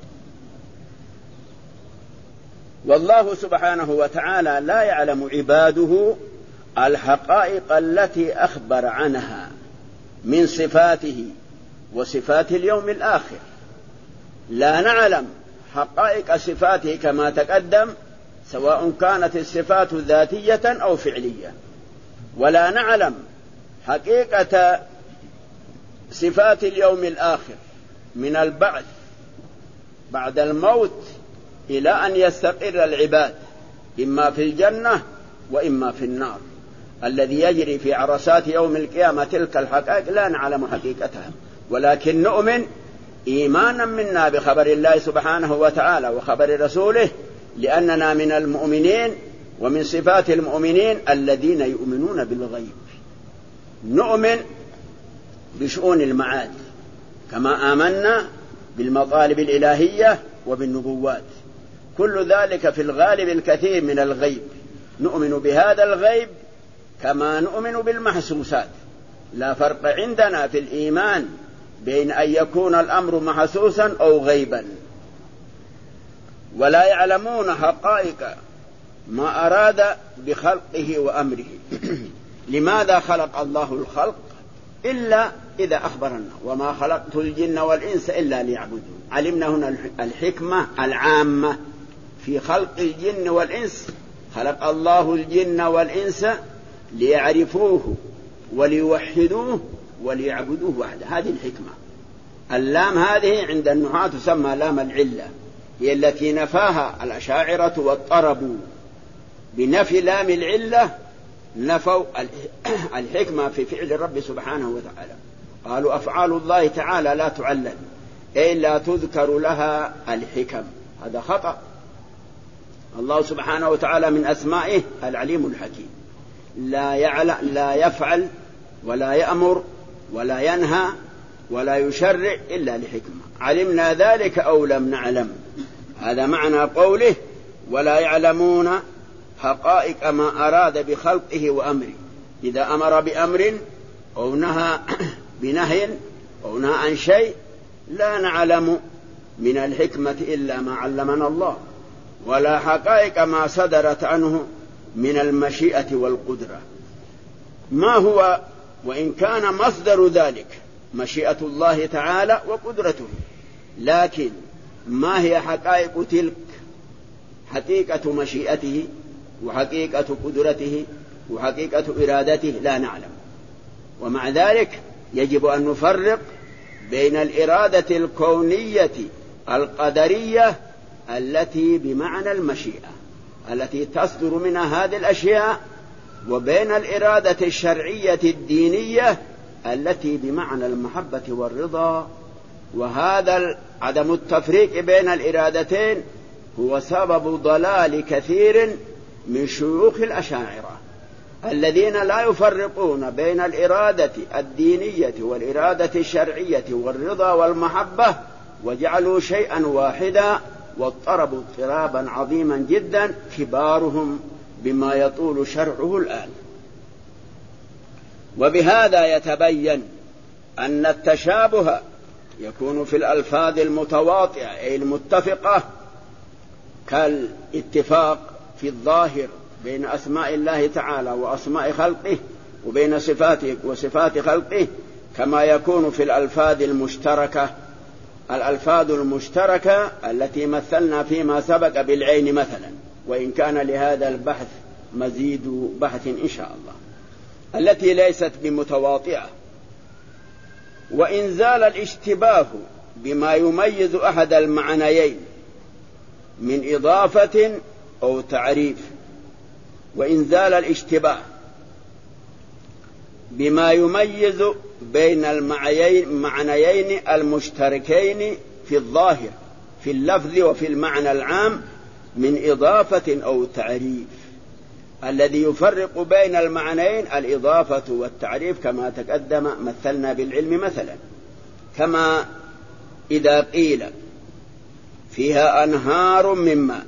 والله سبحانه وتعالى لا يعلم عباده الحقائق التي أخبر عنها من صفاته وصفات اليوم الآخر. لا نعلم حقائق صفاته كما تقدم، سواء كانت الصفات ذاتية أو فعلية، ولا نعلم حقيقة صفات اليوم الآخر من البعث بعد الموت إلى أن يستقر العباد إما في الجنة وإما في النار، الذي يجري في عرصات يوم القيامة. تلك الحقائق لا نعلم حقيقتها، ولكن نؤمن إيمانا منا بخبر الله سبحانه وتعالى وخبر رسوله، لأننا من المؤمنين، ومن صفات المؤمنين الذين يؤمنون بالغيب. نؤمن بشؤون المعاد كما آمنا بالمطالب الإلهية وبالنبوات، كل ذلك في الغالب الكثير من الغيب. نؤمن بهذا الغيب كما نؤمن بالمحسوسات. لا فرق عندنا في الإيمان بين أن يكون الأمر محسوسا أو غيبا. ولا يعلمون حقائق ما أراد بخلقه وأمره. لماذا خلق الله الخلق إلا إذا أخبرنا وما خلقت الجن والإنس إلا ليعبدون؟ علمنا هنا الحكمة العامة في خلق الجن والإنس. خلق الله الجن والإنس ليعرفوه وليوحدوه وليعبدوه وحده، هذه الحكمة. اللام هذه عند النحاة تسمى لام العلة، هي التي نفاها الأشاعرة واضطربوا بنفي لام العلة، نفوا الحكمة في فعل الرب سبحانه وتعالى. قالوا أفعال الله تعالى لا تعلل، أي لا تذكر لها الحكم، هذا خطأ. الله سبحانه وتعالى من أسمائه العليم الحكيم، لا يفعل ولا يأمر ولا ينهى ولا يشرع إلا لحكمة، علمنا ذلك أو لم نعلم. هذا معنى قوله ولا يعلمون حقائق ما أراد بخلقه وأمره. إذا أمر بأمر أو نهى بنهي أو نهى عن شيء لا نعلم من الحكمة إلا ما علمنا الله، ولا حقائق ما صدرت عنه من المشيئة والقدرة. ما هو وإن كان مصدر ذلك مشيئة الله تعالى وقدرته، لكن ما هي حقائق تلك؟ حقيقة مشيئته وحقيقة قدرته وحقيقة إرادته لا نعلم. ومع ذلك يجب أن نفرق بين الإرادة الكونية القدرية التي بمعنى المشيئة التي تصدر منها هذه الأشياء، وبين الإرادة الشرعية الدينية التي بمعنى المحبة والرضا. وهذا عدم التفريق بين الإرادتين هو سبب ضلال كثير من شيوخ الأشاعرة الذين لا يفرقون بين الإرادة الدينية والإرادة الشرعية والرضا والمحبة، وجعلوا شيئا واحدا واضطربوا اضطرابا عظيما جدا كبارهم بما يطول شرعه الآن. وبهذا يتبين أن التشابه يكون في الألفاظ المتواطئة أي المتفقة، كالاتفاق في الظاهر بين أسماء الله تعالى وأسماء خلقه وبين صفاته وصفات خلقه، كما يكون في الألفاظ المشتركة. الألفاظ المشتركة التي مثلنا فيما سبق بالعين مثلا، وإن كان لهذا البحث مزيد بحث إن شاء الله، التي ليست بمتواطئة. وإن زال الاشتباه بما يميز أحد المعنيين من إضافة أو تعريف، وإن زال الاشتباه بما يميز بين المعنيين المشتركين في الظاهر في اللفظ وفي المعنى العام من إضافة أو تعريف. الذي يفرق بين المعنيين الإضافة والتعريف كما تقدم مثلنا بالعلم مثلا، كما إذا قيل فيها أنهار من ماء،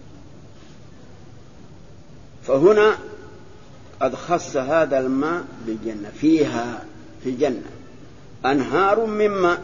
فهنا قد خص هذا الماء بالجنة، فيها في الجنة أنهار من ماء،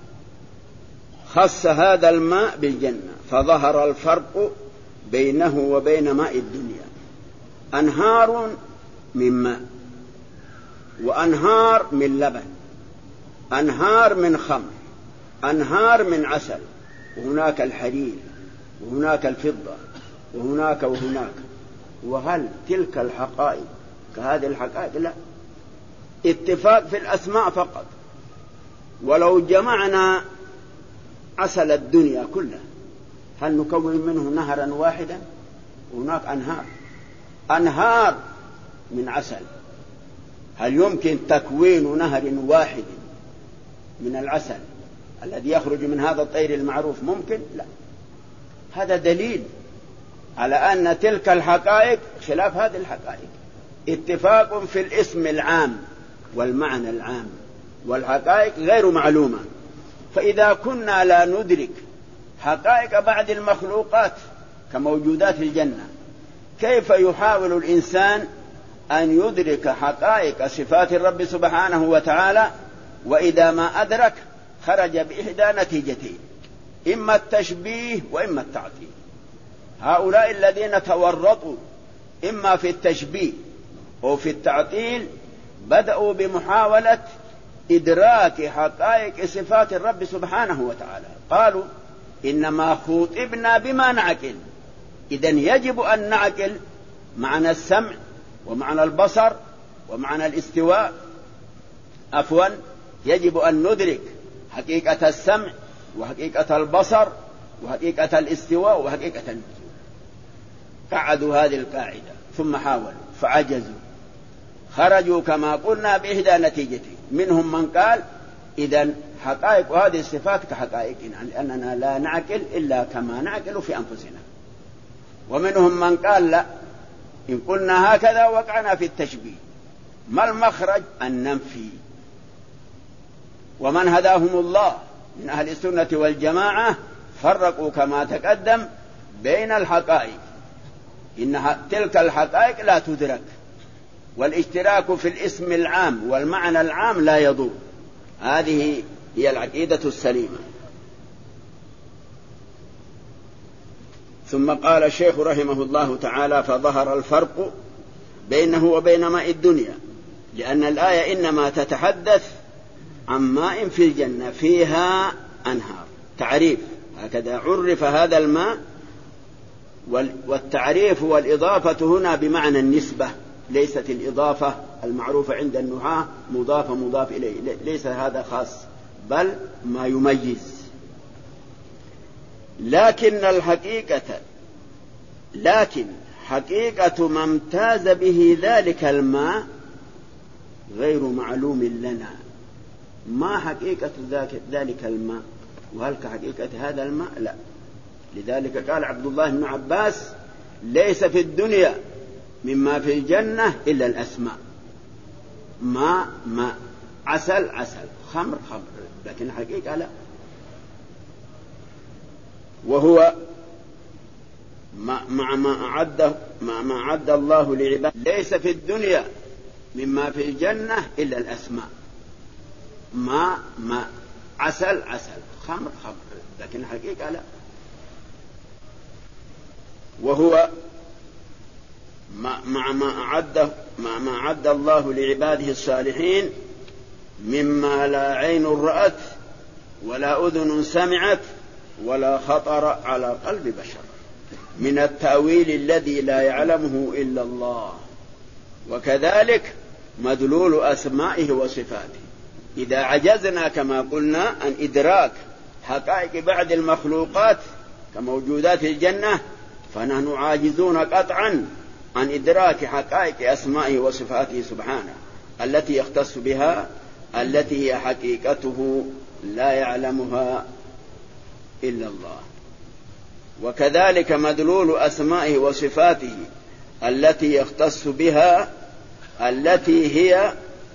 خص هذا الماء بالجنة، فظهر الفرق بينه وبين ماء الدنيا. أنهار من ماء، وأنهار من لبن، أنهار من خمر، أنهار من عسل، وهناك الحرير وهناك الفضة وهناك وهناك. وهل تلك الحقائق كهذه الحقائق؟ لا، اتفاق في الأسماء فقط. ولو جمعنا عسل الدنيا كلها هل نكون منه نهرا واحدا؟ هناك أنهار من عسل، هل يمكن تكوين نهر واحد من العسل الذي يخرج من هذا الطير المعروف؟ ممكن؟ لا. هذا دليل على أن تلك الحقائق خلاف هذه الحقائق. اتفاق في الاسم العام والمعنى العام، والحقائق غير معلومة. فإذا كنا لا ندرك حقائق بعض المخلوقات كموجودات الجنة، كيف يحاول الإنسان أن يدرك حقائق صفات الرب سبحانه وتعالى؟ وإذا ما أدرك خرج بإحدى نتيجتين، إما التشبيه وإما التعطيل. هؤلاء الذين تورطوا إما في التشبيه أو في التعطيل بدأوا بمحاولة إدراك حقائق صفات الرب سبحانه وتعالى. قالوا إنما خوطبنا بما نعقل، إذن يجب أن نعقل معنى السمع ومعنى البصر ومعنى الاستواء. يجب أن ندرك حقيقة السمع وحقيقة البصر وحقيقة الاستواء وحقيقة النزول. قعدوا هذه القاعدة ثم حاولوا فعجزوا، خرجوا كما قلنا بإحدى نتيجتين. منهم من قال إذن حقائق هذه الصفات كحقائقنا، لأننا لا نعقل إلا كما نعقل في أنفسنا. ومنهم من قال لا، إن قلنا هكذا وقعنا في التشبيه، ما المخرج؟ أن ننفي. ومن هداهم الله من أهل السنة والجماعة فرقوا كما تقدم بين الحقائق، إن تلك الحقائق لا تدرك، والاشتراك في الاسم العام والمعنى العام لا يضر. هذه هي العقيدة السليمة. ثم قال الشيخ رحمه الله تعالى: فظهر الفرق بينه وبين ماء الدنيا، لأن الآية إنما تتحدث عن ماء في الجنة فيها أنهار. تعريف، هكذا عرف هذا الماء. والتعريف والإضافة هنا بمعنى النسبة، ليست الإضافة المعروفة عند النحاة مضاف مضاف إليه، ليس هذا خاص، بل ما يميز. لكن حقيقة ما امتاز به ذلك الماء غير معلوم لنا، ما حقيقة ذلك الماء، وهل كحقيقة هذا الماء؟ لا. لذلك قال عبد الله بن عباس: ليس في الدنيا مما في الجنة إلا الأسماء، ماء ماء، عسل عسل، خمر خمر، لكن حقيقة لا. وهو مع ما أعد الله لعباده. ليس في الدنيا مما في الجنة إلا الأسماء، ماء ماء، عسل عسل، خمر خمر، لكن حقيقة لا. وهو مع ما أعد الله لعباده الصالحين مما لا عين رأت ولا أذن سمعت ولا خطر على قلب بشر من التأويل الذي لا يعلمه إلا الله. وكذلك مدلول أسمائه وصفاته. إذا عجزنا كما قلنا عن إدراك حقائق بعض المخلوقات كموجودات الجنة، فنحن عاجزون قطعا عن إدراك حقائق أسمائه وصفاته سبحانه التي يختص بها، التي هي حقيقته لا يعلمها إلا الله. وكذلك مدلول أسمائه وصفاته التي يختص بها، التي هي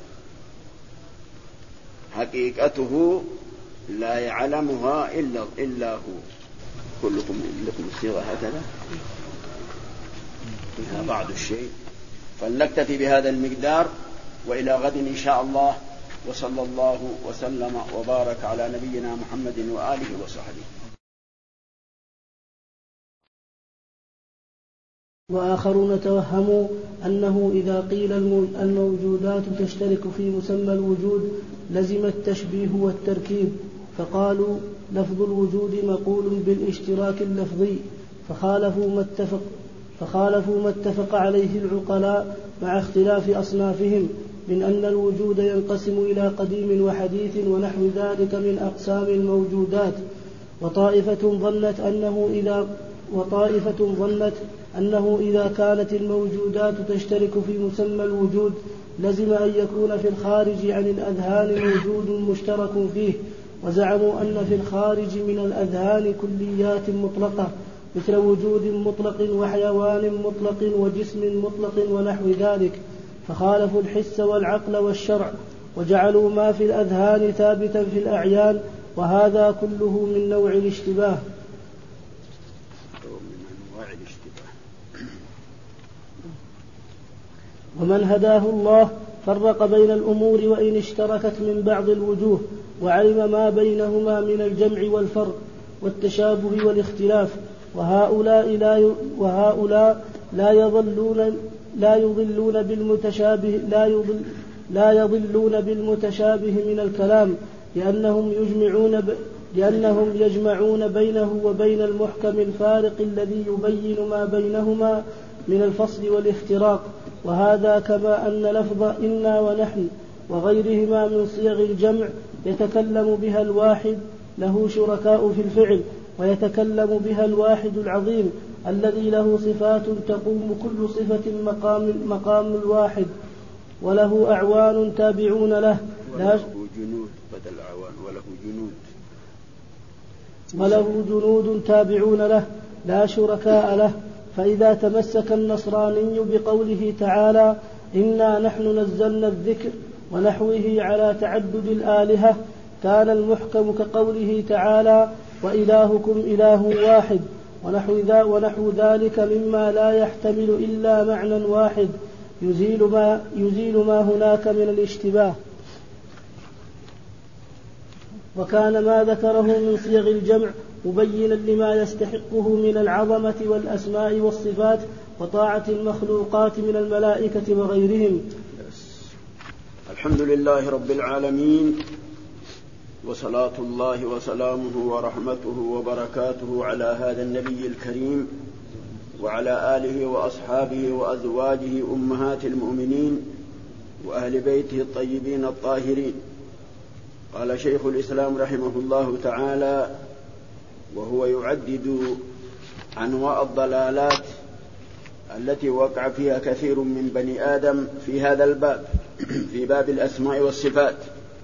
حقيقته لا يعلمها إلا هو. كلكم لكم الصيغة هكذا فيها بعض الشيء، فلنكتفي بهذا المقدار، وإلى غد إن شاء الله. وصلى الله وسلم وبارك على نبينا محمد وآله وصحبه. وآخرون توهموا أنه إذا قيل الموجودات تشترك في مسمى الوجود لزم التشبيه والتركيب، فقالوا لفظ الوجود مقول بالاشتراك اللفظي، فخالفوا ما اتفق عليه العقلاء مع اختلاف أصنافهم من أن الوجود ينقسم إلى قديم وحديث ونحو ذلك من أقسام الموجودات. وطائفة ظنت أنه إذا كانت الموجودات تشترك في مسمى الوجود لزم أن يكون في الخارج عن الأذهان وجود مشترك فيه، وزعموا أن في الخارج من الأذهان كليات مطلقة مثل وجود مطلق وحيوان مطلق وجسم مطلق ونحو ذلك، فخالفوا الحس والعقل والشرع وجعلوا ما في الأذهان ثابتا في الأعيان، وهذا كله من نوع الاشتباه. ومن هداه الله فرق بين الأمور وإن اشتركت من بعض الوجوه، وعلم ما بينهما من الجمع والفرق والتشابه والاختلاف. وهؤلاء لا يضلون بالمتشابه من الكلام، لأنهم يجمعون بينه وبين المحكم الفارق الذي يبين ما بينهما من الفصل والافتراق. وهذا كما أن لفظ إنا ونحن وغيرهما من صيغ الجمع يتكلم بها الواحد له شركاء في الفعل، ويتكلم بها الواحد العظيم الذي له صفات تقوم كل صفة مقام الواحد، وله أعوان تابعون له وله جنود تابعون له لا شركاء له. فإذا تمسك النصراني بقوله تعالى إنا نحن نزلنا الذكر ونحوه على تعدد الآلهة كان المحكم كقوله تعالى وإلهكم إله واحد ونحو ذلك مما لا يحتمل إلا معنى واحد يزيل ما هناك من الاشتباه. وكان ما ذكره من صيغ الجمع مبينا لما يستحقه من العظمة والأسماء والصفات وطاعة المخلوقات من الملائكة وغيرهم. الحمد لله رب العالمين، وصلاة الله وسلامه ورحمته وبركاته على هذا النبي الكريم وعلى آله وأصحابه وأزواجه أمهات المؤمنين وأهل بيته الطيبين الطاهرين. قال شيخ الإسلام رحمه الله تعالى وهو يعدد أنواع الضلالات التي وقع فيها كثير من بني آدم في هذا الباب في باب الأسماء والصفات.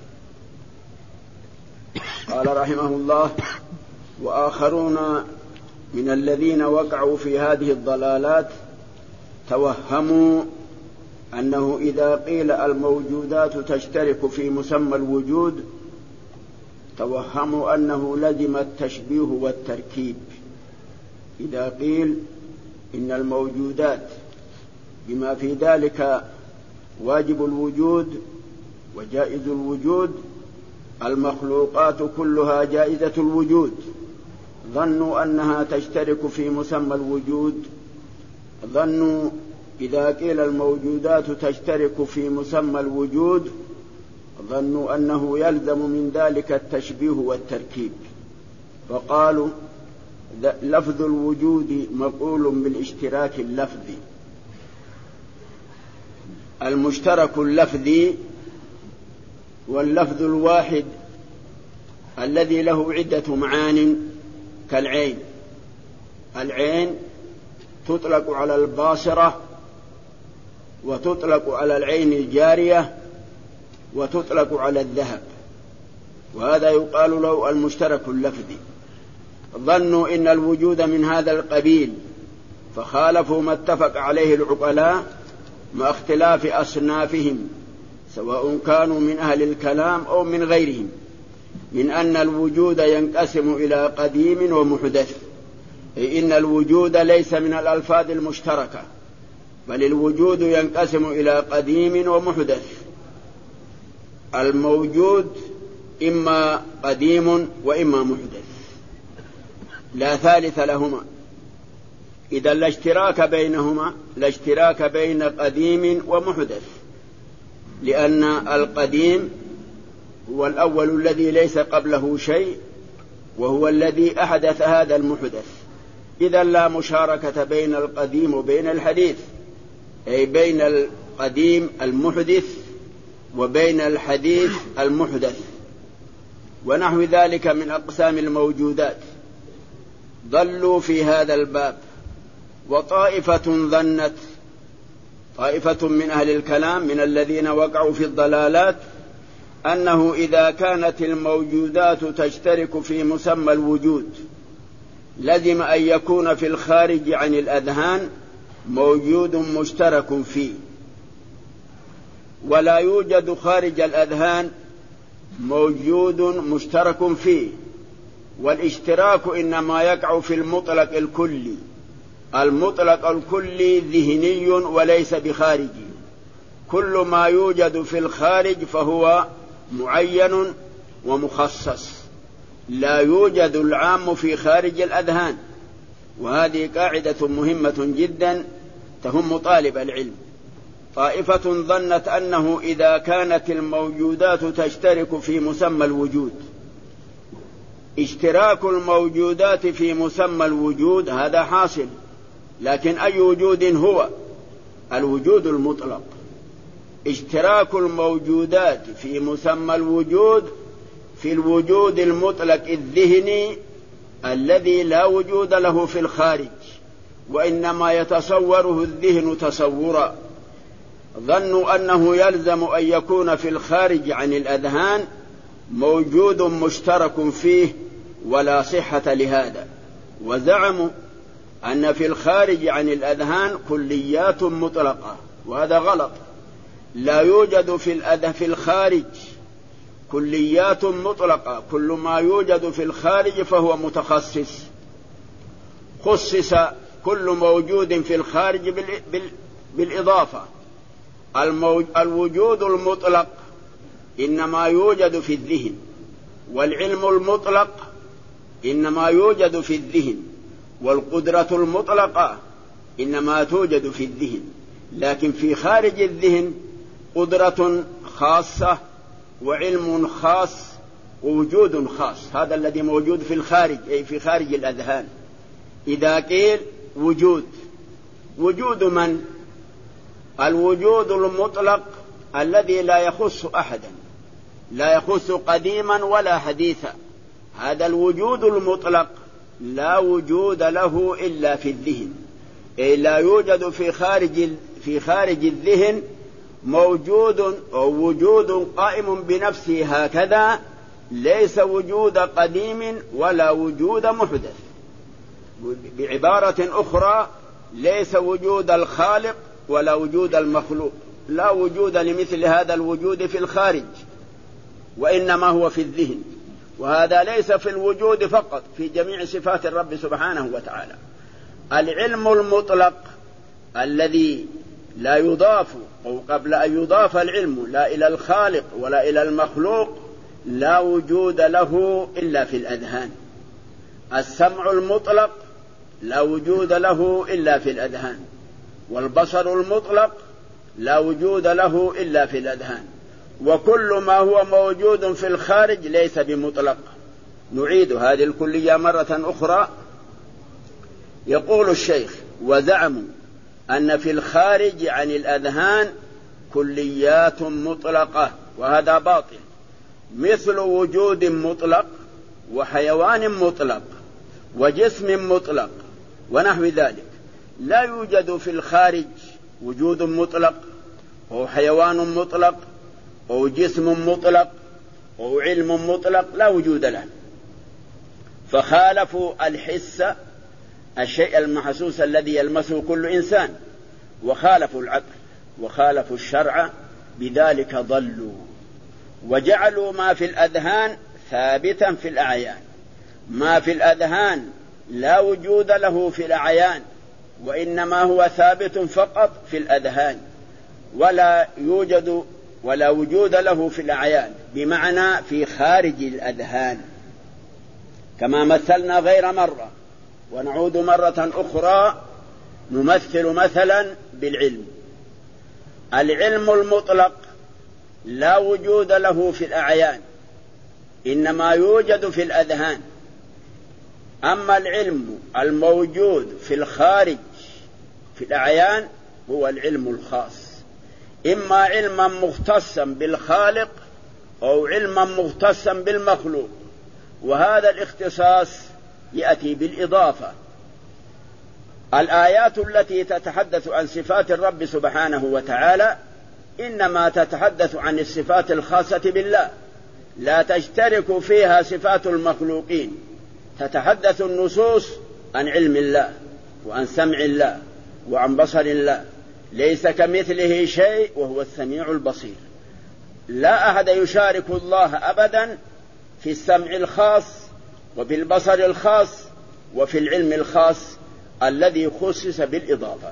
قال رحمه الله: وآخرون من الذين وقعوا في هذه الضلالات توهموا أنه إذا قيل الموجودات تشترك في مسمى الوجود توهموا أنه لزم التشبيه والتركيب. إذا قيل إن الموجودات بما في ذلك واجب الوجود وجائز الوجود، المخلوقات كلها جائزة الوجود، ظنوا أنها تشترك في مسمى الوجود. ظنوا إذا قيل الموجودات تشترك في مسمى الوجود ظنوا أنه يلزم من ذلك التشبيه والتركيب، فقالوا لفظ الوجود مقول بالاشتراك اللفظي. المشترك اللفظي واللفظ الواحد الذي له عدة معان كالعين. العين تطلق على الباصرة، وتطلق على العين الجارية، وتطلق على الذهب، وهذا يقال له المشترك اللفظي. ظنوا إن الوجود من هذا القبيل فخالفوا ما اتفق عليه العقلاء مع اختلاف أصنافهم سواء كانوا من أهل الكلام أو من غيرهم، من أن الوجود ينقسم إلى قديم ومحدث، أي إن الوجود ليس من الألفاظ المشتركة، بل الوجود ينقسم إلى قديم ومحدث. الموجود إما قديم وإما محدث، لا ثالث لهما. إذا لا اشتراك بينهما، لا اشتراك بين قديم ومحدث، لأن القديم هو الأول الذي ليس قبله شيء، وهو الذي أحدث هذا المحدث. إذا لا مشاركة بين القديم وبين الحديث، أي بين القديم المحدث وبين الحديث المحدث. ونحو ذلك من أقسام الموجودات ضلوا في هذا الباب. وطائفة ظنت، طائفة من أهل الكلام من الذين وقعوا في الضلالات، أنه إذا كانت الموجودات تشترك في مسمى الوجود لزم أن يكون في الخارج عن الأذهان موجود مشترك فيه، ولا يوجد خارج الأذهان موجود مشترك فيه. والاشتراك إنما يقع في المطلق الكلي. المطلق الكلي ذهني وليس بخارجي. كل ما يوجد في الخارج فهو معين ومخصص، لا يوجد العام في خارج الأذهان. وهذه قاعدة مهمة جدا تهم طالب العلم. طائفة ظنت أنه إذا كانت الموجودات تشترك في مسمى الوجود، اشتراك الموجودات في مسمى الوجود هذا حاصل، لكن أي وجود هو؟ الوجود المطلق. اشتراك الموجودات في مسمى الوجود في الوجود المطلق الذهني الذي لا وجود له في الخارج، وإنما يتصوره الذهن تصورا. ظنوا أنه يلزم أن يكون في الخارج عن الأذهان موجود مشترك فيه، ولا صحة لهذا. وزعموا أن في الخارج عن الأذهان كليات مطلقة، وهذا غلط. لا يوجد في الخارج كليات مطلقة. كل ما يوجد في الخارج فهو متخصص. خصص كل موجود في الخارج بالإضافة. الوجود المطلق إنما يوجد في الذهن، والعلم المطلق إنما يوجد في الذهن، والقدرة المطلقة إنما توجد في الذهن. لكن في خارج الذهن قدرة خاصة وعلم خاص ووجود خاص، هذا الذي موجود في الخارج، أي في خارج الأذهان. إذا قيل وجود من؟ الوجود المطلق الذي لا يخص أحدا، لا يخص قديما ولا حديثا. هذا الوجود المطلق لا وجود له إلا في الذهن، أي لا يوجد في خارج الذهن موجود أو وجود قائم بنفسه هكذا، ليس وجود قديم ولا وجود محدث. بعبارة أخرى، ليس وجود الخالق ولا وجود المخلوق، لا وجود لمثل هذا الوجود في الخارج، وإنما هو في الذهن. وهذا ليس في الوجود فقط، في جميع صفات الرب سبحانه وتعالى. العلم المطلق الذي لا يضاف، أو قبل أن يضاف العلم لا إلى الخالق ولا إلى المخلوق، لا وجود له إلا في الأذهان. السمع المطلق لا وجود له إلا في الأذهان، والبصر المطلق لا وجود له إلا في الأذهان، وكل ما هو موجود في الخارج ليس بمطلق. نعيد هذه الكلية مرة أخرى. يقول الشيخ: وزعموا أن في الخارج عن الأذهان كليات مطلقة، وهذا باطل، مثل وجود مطلق وحيوان مطلق وجسم مطلق ونحو ذلك. لا يوجد في الخارج وجود مطلق أو حيوان مطلق أو جسم مطلق أو علم مطلق، لا وجود له. فخالفوا الحس، الشيء المحسوس الذي يلمسه كل إنسان، وخالفوا العقل وخالفوا الشرع، بذلك ضلوا وجعلوا ما في الأذهان ثابتا في الأعيان. ما في الأذهان لا وجود له في الأعيان، وإنما هو ثابت فقط في الأذهان، ولا وجود له في الأعيان، بمعنى في خارج الأذهان، كما مثلنا غير مرة. ونعود مرة أخرى نمثل مثلا بالعلم. العلم المطلق لا وجود له في الأعيان، إنما يوجد في الأذهان. أما العلم الموجود في الخارج في الأعيان هو العلم الخاص، إما علما مختصا بالخالق أو علما مختصا بالمخلوق، وهذا الاختصاص يأتي بالإضافة. الآيات التي تتحدث عن صفات الرب سبحانه وتعالى إنما تتحدث عن الصفات الخاصة بالله، لا تشترك فيها صفات المخلوقين. تتحدث النصوص عن علم الله وعن سمع الله وعن بصر الله، ليس كمثله شيء وهو السميع البصير. لا أحد يشارك الله أبدا في السمع الخاص وفي البصر الخاص وفي العلم الخاص الذي خصص بالإضافة.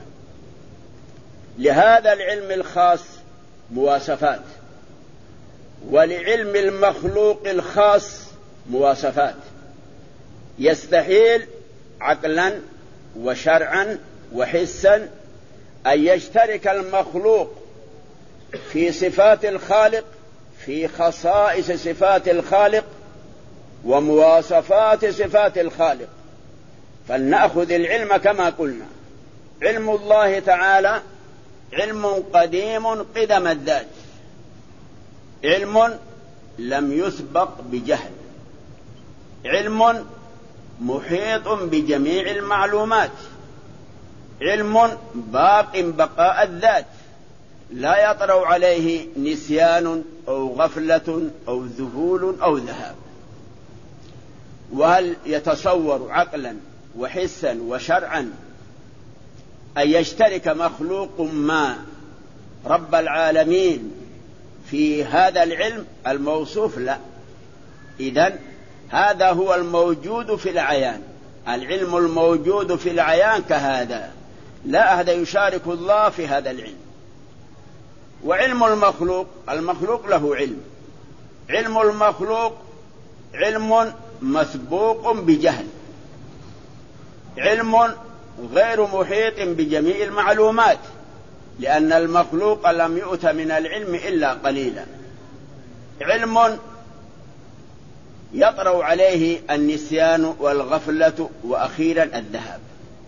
لهذا العلم الخاص مواصفات، ولعلم المخلوق الخاص مواصفات. يستحيل عقلا وشرعا وحسا أن يشترك المخلوق في صفات الخالق، في خصائص صفات الخالق ومواصفات صفات الخالق. فلنأخذ العلم كما قلنا. علم الله تعالى علم قديم قدم الذات، علم لم يسبق بجهل، علم محيط بجميع المعلومات، علم باق بقاء الذات، لا يطرأ عليه نسيان أو غفلة أو ذهول أو ذهاب. وهل يتصور عقلا وحسا وشرعا أن يشترك مخلوق ما رب العالمين في هذا العلم الموصوف؟ لا. إذن هذا هو الموجود في العيان، العلم الموجود في العيان كهذا، لا أحد يشارك الله في هذا العلم. وعلم المخلوق له علم، علم المخلوق علم مسبوق بجهل، علم غير محيط بجميع المعلومات، لأن المخلوق لم يؤت من العلم إلا قليلا. علم يطرأ عليه النسيان والغفلة وأخيرا الذهاب.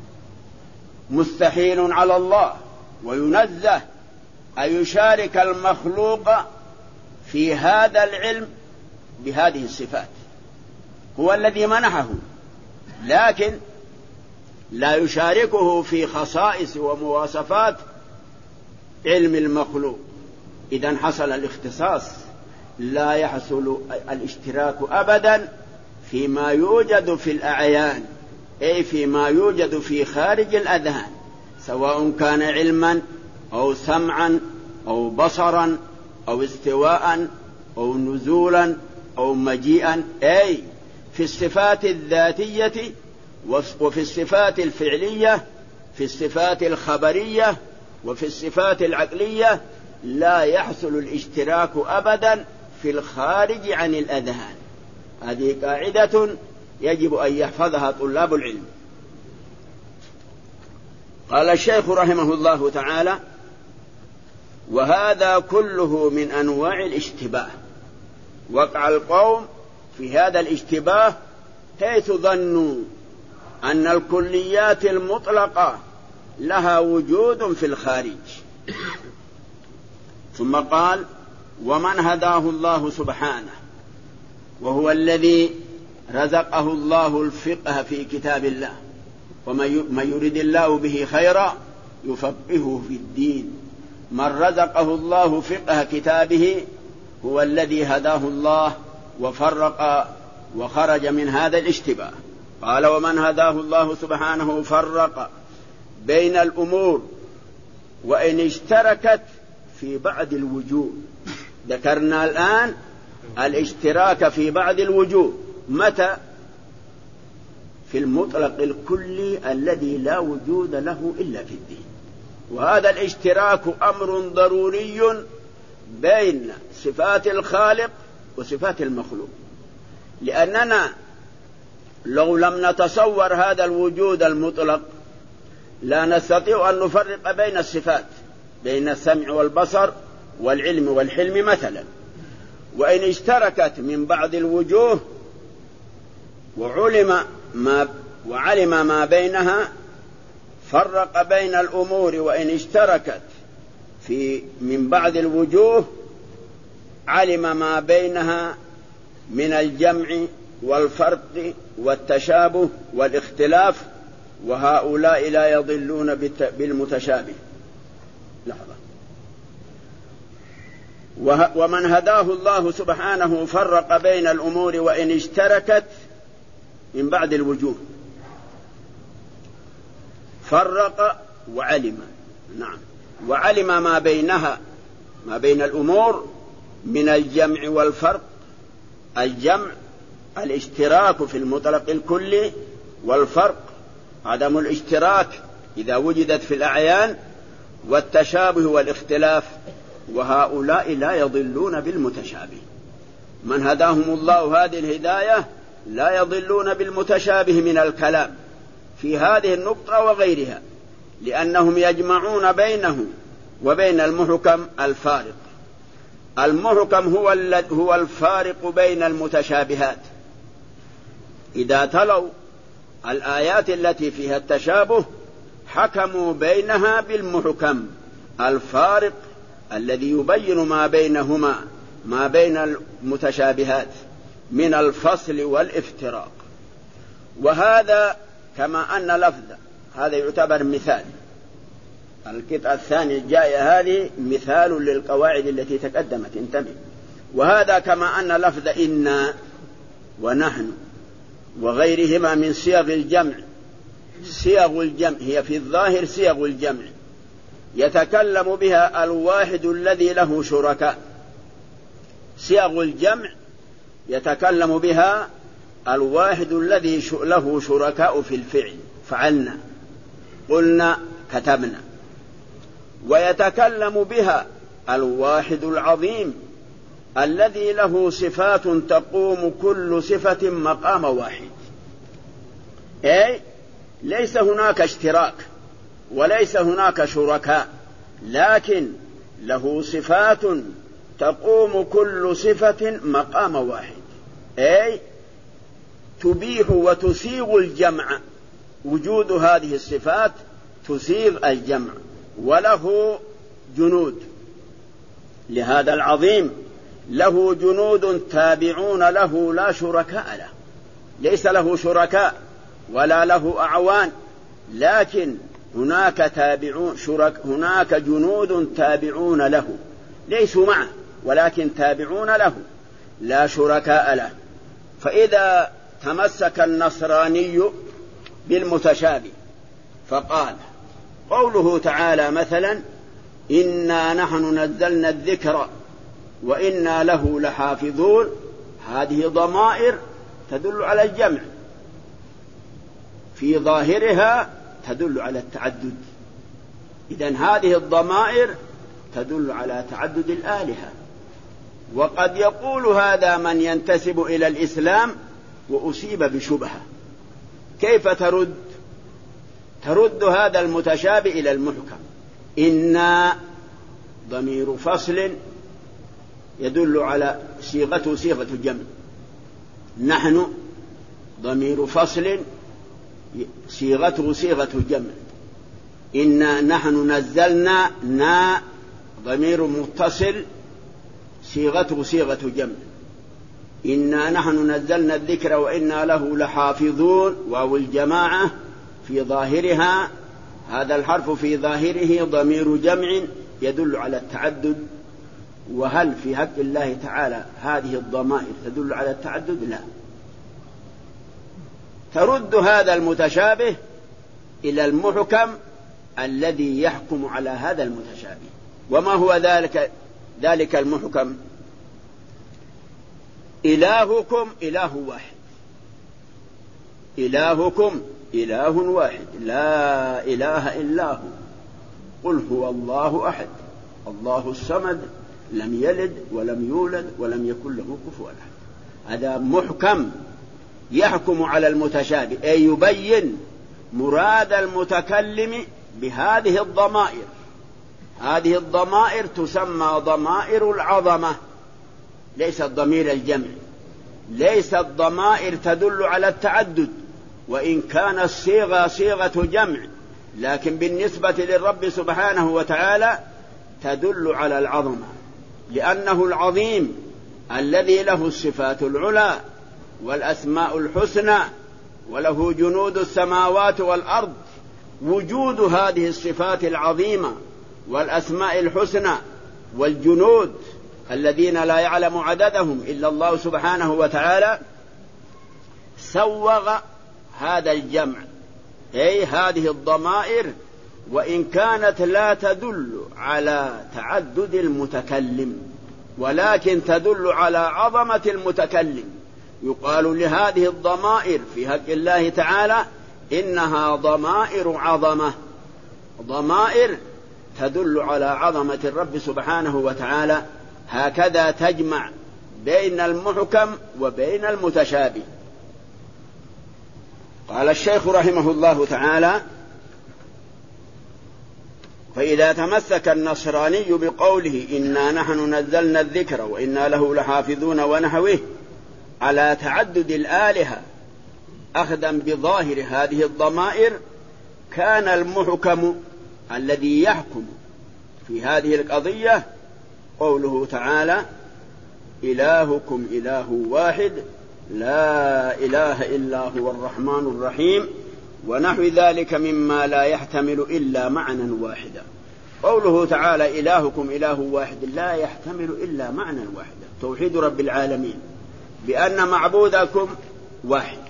مستحيل على الله وينزه أن يشارك المخلوق في هذا العلم بهذه الصفات، هو الذي منحه، لكن لا يشاركه في خصائص ومواصفات علم المخلوق. إذن حصل الاختصاص لا يحصل الاشتراك أبدا فيما يوجد في الأعيان، أي فيما يوجد في خارج الأذهان، سواء كان علما أو سمعا أو بصرا أو استواء أو نزولا أو مجيئا، أي في الصفات الذاتية وفي الصفات الفعلية، في الصفات الخبرية وفي الصفات العقلية، لا يحصل الاشتراك أبدا في الخارج عن الأذهان. هذه قاعدة يجب أن يحفظها طلاب العلم. قال الشيخ رحمه الله تعالى: وهذا كله من أنواع الاشتباه. وقع القوم في هذا الاشتباه حيث ظنوا أن الكليات المطلقة لها وجود في الخارج. ثم قال: ومن هداه الله سبحانه، وهو الذي رزقه الله الفقه في كتاب الله، ومن يريد الله به خيرا يفقهه في الدين. من رزقه الله فقه كتابه هو الذي هداه الله وفرق وخرج من هذا الاشتباه. قال: ومن هداه الله سبحانه فرق بين الأمور وإن اشتركت في بعض الوجوه. ذكرنا الآن الاشتراك في بعض الوجوه، متى؟ في المطلق الكلي الذي لا وجود له إلا في الدين. وهذا الاشتراك أمر ضروري بين صفات الخالق وصفات المخلوق، لأننا لو لم نتصور هذا الوجود المطلق لا نستطيع أن نفرق بين الصفات، بين السمع والبصر والعلم والحلم مثلا. وإن اشتركت من بعض الوجوه وعلم ما بينها فرق بين الأمور. وإن اشتركت من بعض الوجوه علم ما بينها من الجمع والفرق والتشابه والاختلاف، وهؤلاء لا يضلون بالمتشابه. لحظة. ومن هداه الله سبحانه فرق بين الأمور وإن اشتركت من بعد الوجوه. فرق وعلم، نعم، وعلم ما بينها، ما بين الأمور من الجمع والفرق. الجمع الاشتراك في المطلق الكلي، والفرق عدم الاشتراك إذا وجدت في الأعيان، والتشابه والاختلاف، وهؤلاء لا يضلون بالمتشابه. من هداهم الله هذه الهداية لا يضلون بالمتشابه من الكلام في هذه النقطة وغيرها، لأنهم يجمعون بينه وبين المحكم الفارق. المحكم هو الفارق بين المتشابهات. إذا تلوا الآيات التي فيها التشابه حكموا بينها بالمحكم الفارق الذي يبين ما بينهما، ما بين المتشابهات من الفصل والافتراق. وهذا كما أن لفظ هذا يعتبر مثال. القطعة الثانية الجاية هذه مثال للقواعد التي تقدمت، انتبه. وهذا كما أن لفظ إنا ونحن وغيرهما من صيغ الجمع، صيغ الجمع هي في الظاهر صيغ الجمع يتكلم بها الواحد الذي له شركاء. صيغ الجمع يتكلم بها الواحد الذي له شركاء في الفعل، فعلنا، قلنا، كتبنا. ويتكلم بها الواحد العظيم الذي له صفات تقوم كل صفة مقام واحد. أي ليس هناك اشتراك وليس هناك شركاء، لكن له صفات تقوم كل صفة مقام واحد، أي تبيح وتسيغ الجمع. وجود هذه الصفات تسيغ الجمع، وله جنود. لهذا العظيم له جنود تابعون له لا شركاء له، ليس له شركاء ولا له أعوان، لكن هناك جنود تابعون له ليسوا معه ولكن تابعون له لا شركاء له. فإذا تمسك النصراني بالمتشابه فقال قوله تعالى مثلا إنا نحن نزلنا الذكر وإنا له لحافظون، هذه ضمائر تدل على الجمع، في ظاهرها تدل على التعدد. إذن هذه الضمائر تدل على تعدد الآلهة. وقد يقول هذا من ينتسب إلى الإسلام وأصيب بشبهة، كيف ترد هذا المتشابه إلى المحكم؟ إنا ضمير فصل يدل على صيغته صيغة جمع، نحن ضمير فصل صيغته صيغة جمع، إنا نحن نزلنا نا ضمير متصل صيغته صيغة جمع، إنا نحن نزلنا الذكر وإنا له لحافظون، واو الجماعة في ظاهرها، هذا الحرف في ظاهره ضمير جمع يدل على التعدد. وهل في حق الله تعالى هذه الضمائر تدل على التعدد؟ لا. ترد هذا المتشابه إلى المحكم الذي يحكم على هذا المتشابه. وما هو ذلك المحكم؟ إلهكم إله واحد، إلهكم إله واحد لا إله إلا هو، قل هو الله أحد الله الصمد لم يلد ولم يولد ولم يكن له كفوا أحد. هذا محكم يحكم على المتشابه، أي يبين مراد المتكلم بهذه الضمائر. هذه الضمائر تسمى ضمائر العظمة، ليست ضمير الجمع، ليست ضمائر تدل على التعدد، وإن كان الصيغة صيغة جمع، لكن بالنسبة للرب سبحانه وتعالى تدل على العظمة، لأنه العظيم الذي له الصفات العلى والأسماء الحسنى وله جنود السماوات والأرض. وجود هذه الصفات العظيمة والأسماء الحسنى والجنود الذين لا يعلم عددهم إلا الله سبحانه وتعالى سوغ هذا الجمع، أي هذه الضمائر وإن كانت لا تدل على تعدد المتكلم ولكن تدل على عظمة المتكلم. يقال لهذه الضمائر في حق الله تعالى إنها ضمائر عظمة، ضمائر تدل على عظمة الرب سبحانه وتعالى. هكذا تجمع بين المحكم وبين المتشابه. قال الشيخ رحمه الله تعالى: فإذا تمسك النصراني بقوله إنا نحن نزلنا الذكر وإنا له لحافظون ونحوه على تعدد الآلهة أخذا بظاهر هذه الضمائر، كان المحكم الذي يحكم في هذه القضية قوله تعالى: إلهكم إله واحد لا إله إلا هو الرحمن الرحيم، ونحو ذلك مما لا يحتمل إلا معنى واحدا. قوله تعالى إلهكم إله واحد لا يحتمل إلا معنى واحدا، توحيد رب العالمين، بأن معبودكم واحد،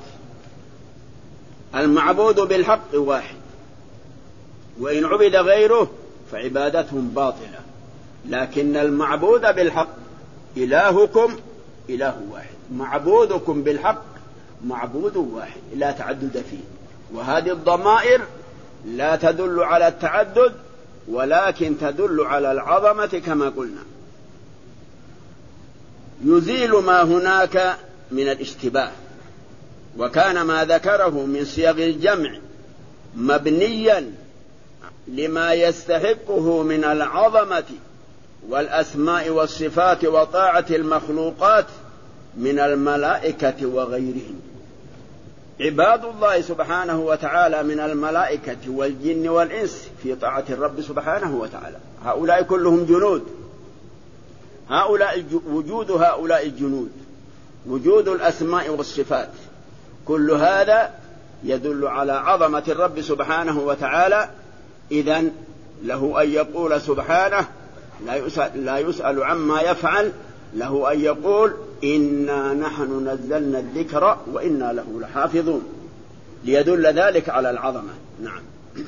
المعبود بالحق واحد، وإن عبد غيره فعبادتهم باطلة، لكن المعبود بالحق إلهكم إله واحد، معبودكم بالحق معبود واحد لا تعدد فيه. وهذه الضمائر لا تدل على التعدد ولكن تدل على العظمة كما قلنا. يزيل ما هناك من الاشتباه، وكان ما ذكره من صيغ الجمع مبنيا لما يستحقه من العظمة والأسماء والصفات وطاعة المخلوقات من الملائكة وغيرهم. عباد الله سبحانه وتعالى من الملائكة والجن والإنس في طاعة الرب سبحانه وتعالى، هؤلاء كلهم جنود، وجود هؤلاء الجنود، وجود الأسماء والصفات، كل هذا يدل على عظمة الرب سبحانه وتعالى. إذن له أن يقول سبحانه: لا يسأل عما يفعل، له أن يقول إنا نحن نزلنا الذكر وإنا له لحافظون، ليدل ذلك على العظمة. نعم.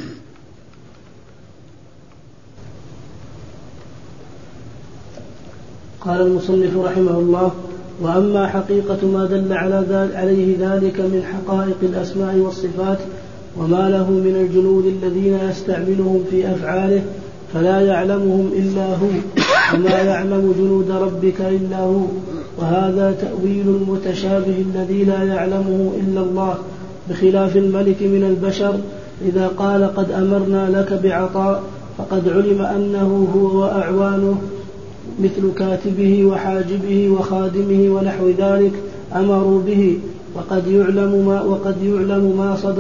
قال المصنف رحمه الله: وأما حقيقة ما دل عليه ذلك من حقائق الأسماء والصفات وما له من الجنود الذين يستعملهم في أفعاله فلا يعلمهم إلا هو، وما يعلم جنود ربك إلا هو، وهذا تأويل المتشابه الذي لا يعلمه إلا الله، بخلاف الملك من البشر إذا قال قد أمرنا لك بعطاء فقد علم أنه هو وأعوانه مثل كاتبه وحاجبه وخادمه ونحو ذلك أمروا به، وقد يعلم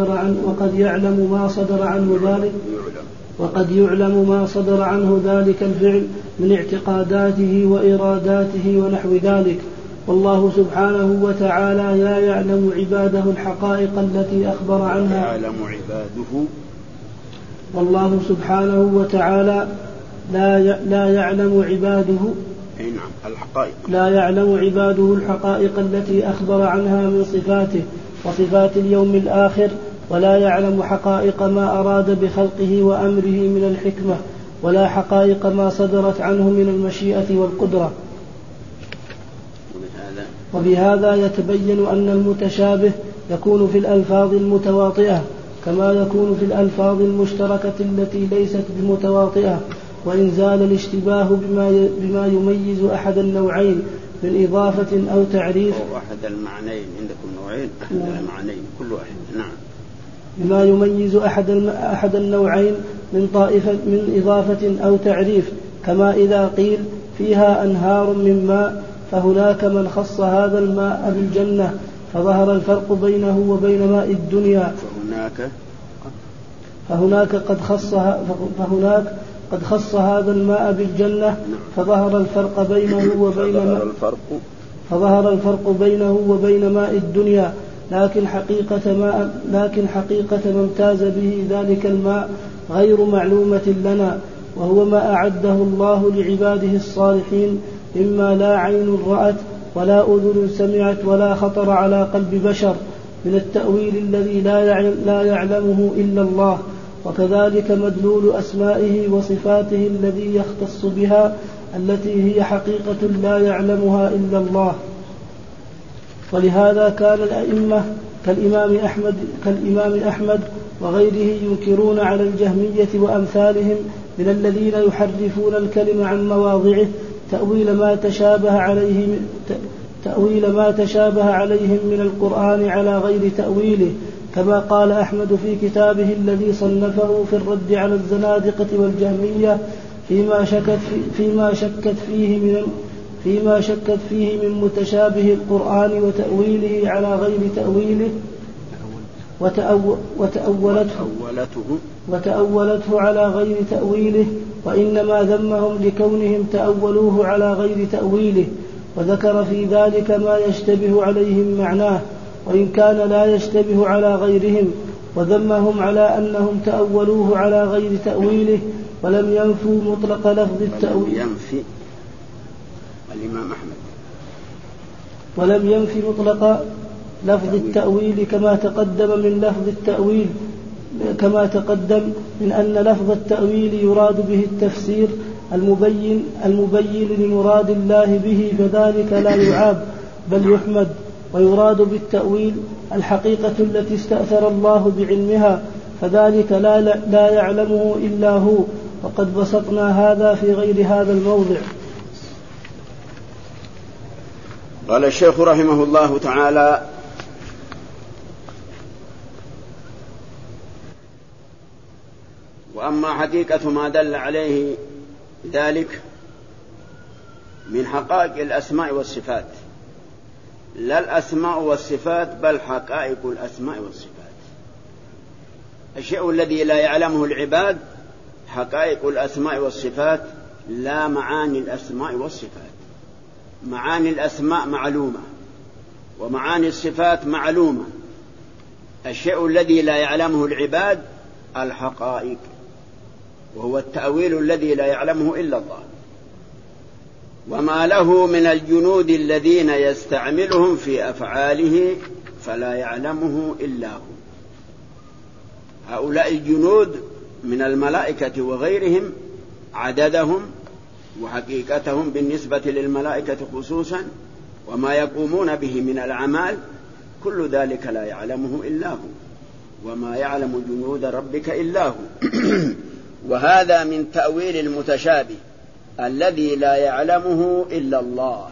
ما صدر عنه ذلك الفعل من اعتقاداته وإراداته ونحو ذلك. والله سبحانه وتعالى لا يعلم عباده الحقائق التي أخبر عنها. والله سبحانه وتعالى لا يعلم عباده الحقائق التي أخبر عنها من صفاته وصفات اليوم الآخر، ولا يعلم حقائق ما أراد بخلقه وأمره من الحكمة، ولا حقائق ما صدرت عنه من المشيئة والقدرة. وبهذا يتبين أن المتشابه يكون في الألفاظ المتواطئة كما يكون في الألفاظ المشتركة التي ليست بمتواطئة، وإن زال الاشتباه بما يميز أحد النوعين من إضافة أو تعريف أو أحد المعنيين، عندكم نوعين أحد المعنيين كل واحد. نعم. بما يميز أحد النوعين من إضافة أو تعريف، كما إذا قيل فيها أنهار من ماء فهناك من خص هذا الماء بالجنة فظهر الفرق بينه وبين ماء الدنيا، فهناك قد خص هذا الماء بالجنة فظهر الفرق بينه وبين ماء الدنيا، لكن حقيقة ما امتاز به ذلك الماء غير معلومة لنا، وهو ما أعده الله لعباده الصالحين مما لا عين رأت ولا أذن سمعت ولا خطر على قلب بشر من التأويل الذي لا يعلمه إلا الله، وكذلك مدلول أسمائه وصفاته الذي يختص بها التي هي حقيقة لا يعلمها إلا الله. ولهذا كان الأئمة كالإمام أحمد وغيره ينكرون على الجهمية وأمثالهم من الذين يحرفون الكلم عن مواضعه تأويل ما تشابه عليهم من القرآن على غير تأويله، كما قال أحمد في كتابه الذي صنفه في الرد على الزنادقة والجهمية فيما شكت فيه من متشابه القرآن وتأويله على غير تأويله وتأولته على غير تأويله، وإنما ذمهم لكونهم تأولوه على غير تأويله، وذكر في ذلك ما يشتبه عليهم معناه وإن كان لا يشتبه على غيرهم، وذمهم على أنهم تأولوه على غير تأويله ولم ينفوا مطلق لفظ التأويل. ولم ينفي مطلق لفظ التأويل كما تقدم من أن لفظ التأويل يراد به التفسير المبين لمراد الله به، فذلك لا يعاب بل يحمد. ويراد بالتأويل الحقيقة التي استأثر الله بعلمها، فذلك لا يعلمه إلا هو، وقد بسطنا هذا في غير هذا الموضع. قال الشيخ رحمه الله تعالى: وأما حقيقة ما دل عليه ذلك من حقائق الأسماء والصفات، لا الأسماء والصفات بل حقائق الأسماء والصفات، الشيء الذي لا يعلمه العباد حقائق الأسماء والصفات، لا معاني الأسماء والصفات. معاني الأسماء معلومة ومعاني الصفات معلومة، الشيء الذي لا يعلمه العباد الحقائق، وهو التأويل الذي لا يعلمه إلا الله. وما له من الجنود الذين يستعملهم في أفعاله فلا يعلمه إلا هو. هؤلاء الجنود من الملائكة وغيرهم عددهم وحقيقتهم بالنسبة للملائكة خصوصا وما يقومون به من الأعمال كل ذلك لا يعلمه إلا هو، وما يعلم جنود ربك إلا هو. وهذا من تأويل المتشابه الذي لا يعلمه إلا الله.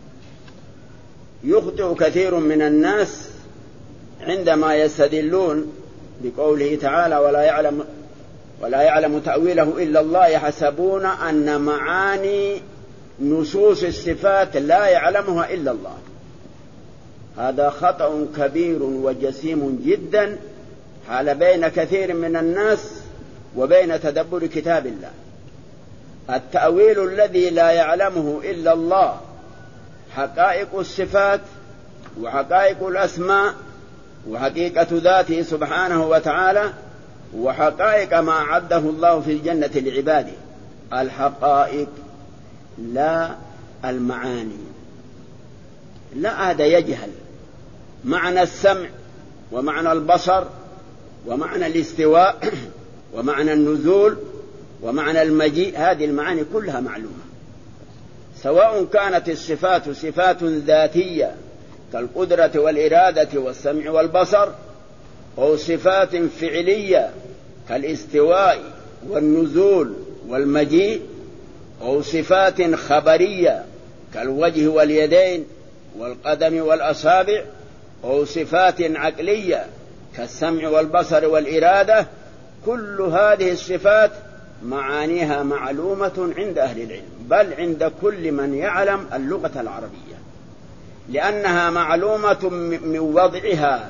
يخطئ كثير من الناس عندما يستدلون بقوله تعالى ولا يعلم تأويله إلا الله، يحسبون أن معاني نصوص الصفات لا يعلمها إلا الله. هذا خطأ كبير وجسيم جدا حال بين كثير من الناس وبين تدبر كتاب الله. التأويل الذي لا يعلمه إلا الله حقائق الصفات وحقائق الأسماء وحقيقة ذاته سبحانه وتعالى وحقائق ما عده الله في الجنة لعباده. الحقائق لا المعاني. لا هذا يجهل معنى السمع ومعنى البصر ومعنى الاستواء ومعنى النزول ومعنى المجيء. هذه المعاني كلها معلومة، سواء كانت الصفات صفات ذاتية كالقدرة والإرادة والسمع والبصر، أو صفات فعلية كالاستواء والنزول والمجيء، أو صفات خبرية كالوجه واليدين والقدم والأصابع، أو صفات عقلية كالسمع والبصر والإرادة. كل هذه الصفات معانيها معلومة عند أهل العلم، بل عند كل من يعلم اللغة العربية، لأنها معلومة من وضعها.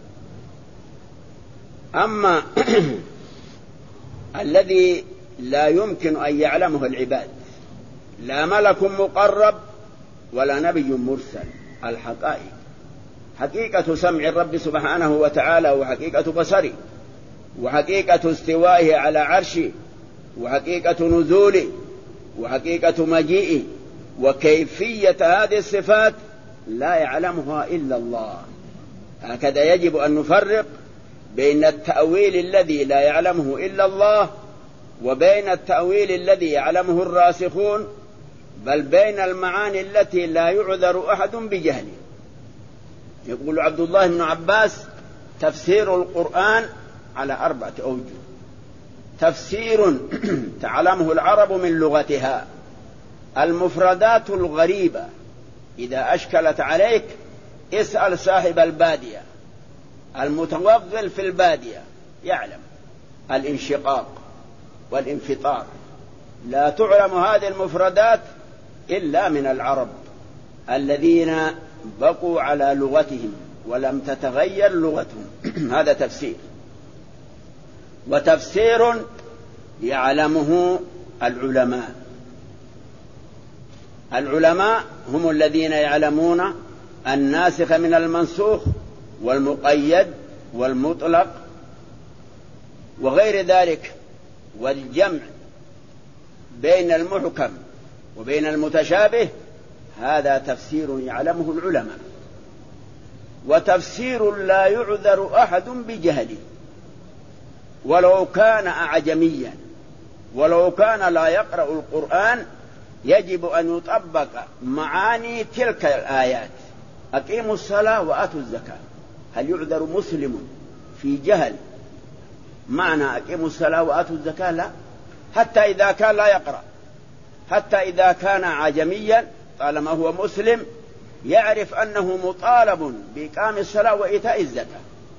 أما الذي لا يمكن أن يعلمه العباد، لا ملك مقرب ولا نبي مرسل، الحقائق، حقيقة سمع الرب سبحانه وتعالى وحقيقة بصره وحقيقة استوائه على عرشه وحقيقة نزوله وحقيقة مجيئه وكيفية هذه الصفات لا يعلمها إلا الله. هكذا يجب أن نفرق بين التأويل الذي لا يعلمه إلا الله وبين التأويل الذي يعلمه الراسخون، بل بين المعاني التي لا يعذر أحد بجهله. يقول عبد الله بن عباس: تفسير القرآن على 4 أوجه. تفسير تعلمه العرب من لغتها، المفردات الغريبة إذا أشكلت عليك اسأل صاحب البادية، المتوغل في البادية يعلم. الانشقاق والانفطار لا تعلم هذه المفردات إلا من العرب الذين بقوا على لغتهم ولم تتغير لغتهم. هذا تفسير. وتفسير يعلمه العلماء. العلماء هم الذين يعلمون الناسخ من المنسوخ والمقيد والمطلق وغير ذلك، والجمع بين المحكم وبين المتشابه. هذا تفسير يعلمه العلماء. وتفسير لا يعذر أحد بجهله، ولو كان أعجميا ولو كان لا يقرأ القرآن، يجب أن يطبق معاني تلك الآيات. أقيموا الصلاة وآتوا الزكاة. هل يعذر مسلم في جهل معنى أقيموا الصلاة وآتوا الزكاة؟ لا، حتى إذا كان لا يقرأ، حتى إذا كان عجميا طالما هو مسلم يعرف أنه مطالب بإقام الصلاة وإيتاء الزكاة،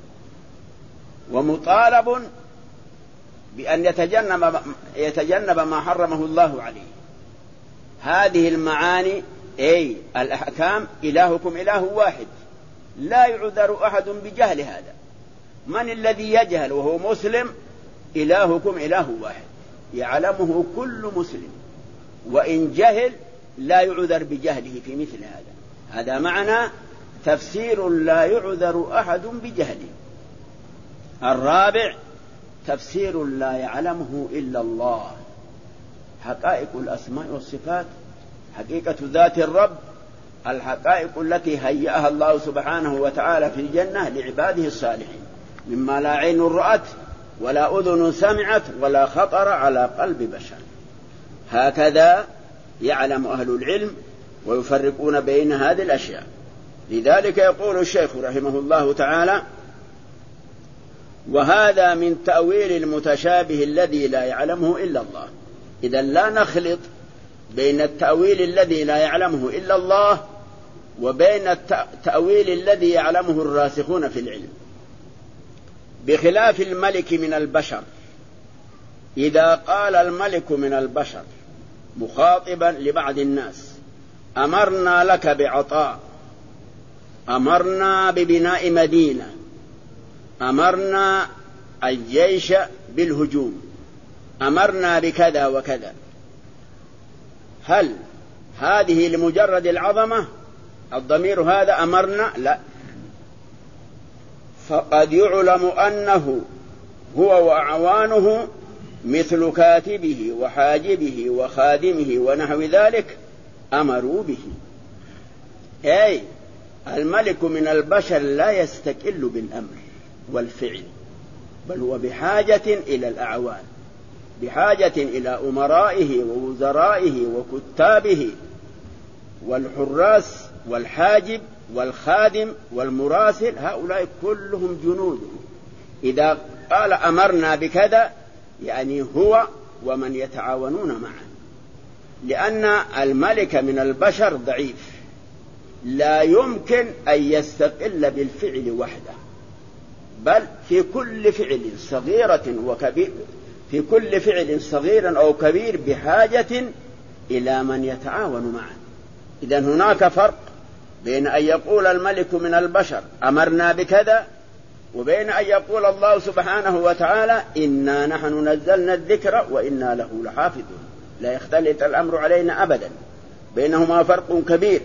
ومطالب بأن يتجنب ما حرمه الله عليه. هذه المعاني أي الأحكام. إلهكم إله واحد، لا يعذر أحد بجهل هذا. من الذي يجهل وهو مسلم؟ إلهكم إله واحد، يعلمه كل مسلم، وإن جهل لا يعذر بجهله في مثل هذا. هذا معنى تفسير لا يعذر أحد بجهله. الرابع تفسير لا يعلمه إلا الله. حقائق الأسماء والصفات حقيقة ذات الرب الحقائق التي هيأها الله سبحانه وتعالى في الجنة لعباده الصالحين، مما لا عين رأت ولا أذن سمعت ولا خطر على قلب بشر. هكذا يعلم أهل العلم ويفرقون بين هذه الأشياء. لذلك يقول الشيخ رحمه الله تعالى: وهذا من تأويل المتشابه الذي لا يعلمه إلا الله. إذن لا نخلط بين التأويل الذي لا يعلمه إلا الله وبين التأويل الذي يعلمه الراسخون في العلم، بخلاف الملك من البشر. إذا قال الملك من البشر مخاطبا لبعض الناس: أمرنا لك بعطاء، أمرنا ببناء مدينة، أمرنا الجيش بالهجوم، أمرنا بكذا وكذا، هل هذه لمجرد العظمة الضمير هذا أمرنا؟ لا، فقد يعلم أنه هو وأعوانه مثل كاتبه وحاجبه وخادمه ونحو ذلك أمروا به. أي الملك من البشر لا يستقل بالأمر والفعل، بل هو بحاجة إلى الأعوان، بحاجة إلى أمرائه ووزرائه وكتابه والحراس والحاجب والخادم والمراسل، هؤلاء كلهم جنوده. إذا قال أمرنا بكذا يعني هو ومن يتعاونون معه، لأن الملك من البشر ضعيف، لا يمكن أن يستقل بالفعل وحده، بل في كل فعل صغيرة وكبير، في كل فعل صغير أو كبير بحاجة إلى من يتعاون معه. إذن هناك فرق بين أن يقول الملك من البشر أمرنا بكذا، وبين أن يقول الله سبحانه وتعالى إنا نحن نزلنا الذكر وإنا له لحافظون. لا يختلط الأمر علينا أبدا، بينهما فرق كبير.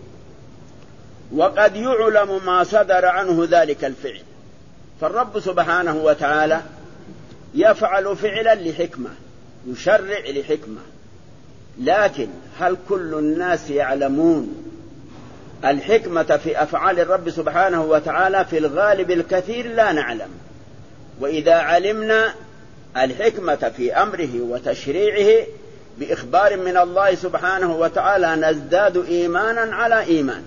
وقد يعلم ما صدر عنه ذلك الفعل، فالرب سبحانه وتعالى يفعل فعلا لحكمة، يشرع لحكمة، لكن هل كل الناس يعلمون الحكمة في أفعال الرب سبحانه وتعالى؟ في الغالب الكثير لا نعلم. وإذا علمنا الحكمة في أمره وتشريعه بإخبار من الله سبحانه وتعالى نزداد إيمانا على إيمان،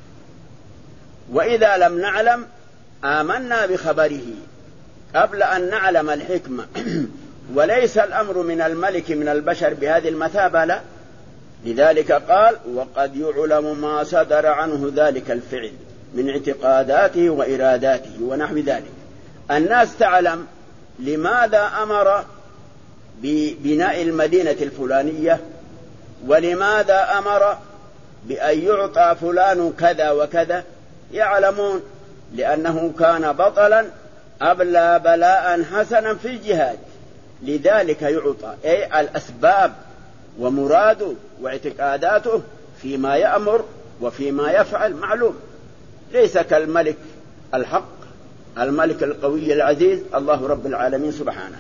وإذا لم نعلم آمنا بخبره قبل أن نعلم الحكمة. وليس الأمر من الملك من البشر بهذه المثابة، لا. لذلك قال وقد يعلم ما صدر عنه ذلك الفعل من اعتقاداته وإراداته ونحو ذلك. الناس تعلم لماذا أمر ببناء المدينة الفلانية، ولماذا أمر بأن يعطى فلان كذا وكذا، يعلمون لأنه كان بطلا أبلى بلاء حسنا في الجهاد، لذلك يعطى. أي الأسباب ومراده واعتقاداته فيما يأمر وفيما يفعل معلوم، ليس كالملك الحق الملك القوي العزيز الله رب العالمين سبحانه.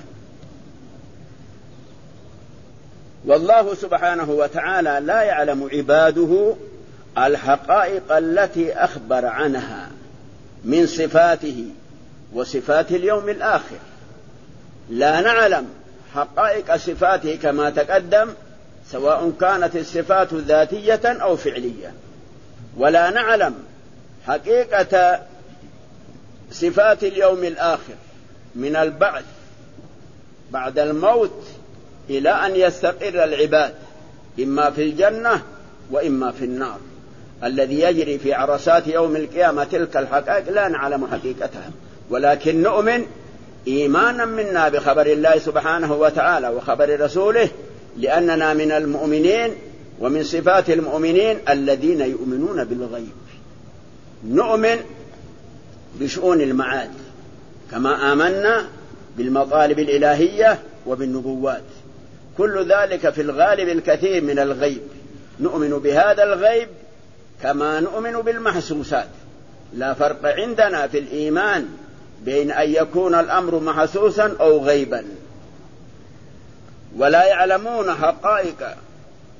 والله سبحانه وتعالى لا يعلم عباده الحقائق التي أخبر عنها من صفاته وصفات اليوم الآخر. لا نعلم حقائق صفاته كما تقدم، سواء كانت الصفات ذاتية أو فعلية، ولا نعلم حقيقة صفات اليوم الآخر من البعث بعد الموت إلى أن يستقر العباد إما في الجنة وإما في النار، الذي يجري في عرصات يوم القيامة. تلك الحقائق لا نعلم حقيقتها، ولكن نؤمن إيمانا منا بخبر الله سبحانه وتعالى وخبر رسوله، لأننا من المؤمنين، ومن صفات المؤمنين الذين يؤمنون بالغيب. نؤمن بشؤون المعاد كما آمنا بالمطالب الإلهية وبالنبوات، كل ذلك في الغالب الكثير من الغيب. نؤمن بهذا الغيب كما نؤمن بالمحسوسات. لا فرق عندنا في الإيمان بين أن يكون الأمر محسوسا أو غيبا. ولا يعلمون حقائق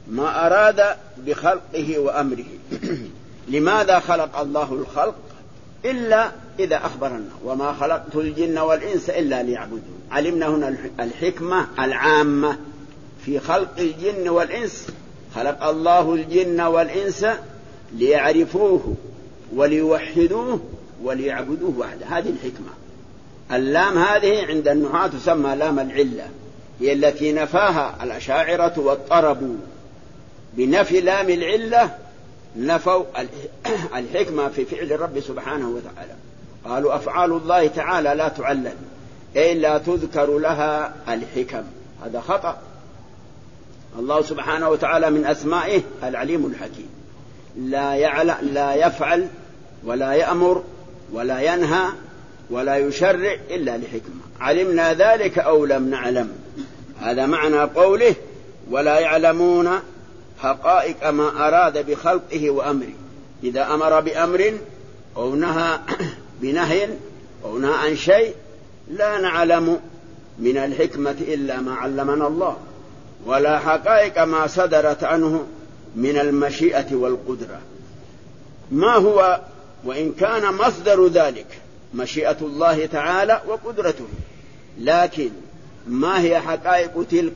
ما أراد بخلقه وأمره. لماذا خلق الله الخلق إلا إذا أخبرنا وما خلقت الجن والإنس إلا ليعبدون. علمنا هنا الحكمة العامة في خلق الجن والإنس. خلق الله الجن والإنس ليعرفوه وليوحدوه وليعبدوه وحده. هذه الحكمة. اللام هذه عند النحاة تسمى لام العلة، هي التي نفاها الأشاعرة واضطربوا بنفي لام العلة، نفوا الحكمة في فعل الرب سبحانه وتعالى. قالوا أفعال الله تعالى لا تعلل أي لا تذكر لها الحكم. هذا خطأ. الله سبحانه وتعالى من أسمائه العليم الحكيم، لا يفعل ولا يأمر ولا ينهى ولا يشرع إلا لحكمة. علمنا ذلك أو لم نعلم. هذا معنى قوله ولا يعلمون حقائق ما أراد بخلقه وأمره. إذا أمر بأمر أو نهى بنهي أو نهى عن شيء لا نعلم من الحكمة إلا ما علمنا الله، ولا حقائق ما صدرت عنه من المشيئة والقدرة. ما هو وإن كان مصدر ذلك مشيئة الله تعالى وقدرته، لكن ما هي حقائق تلك؟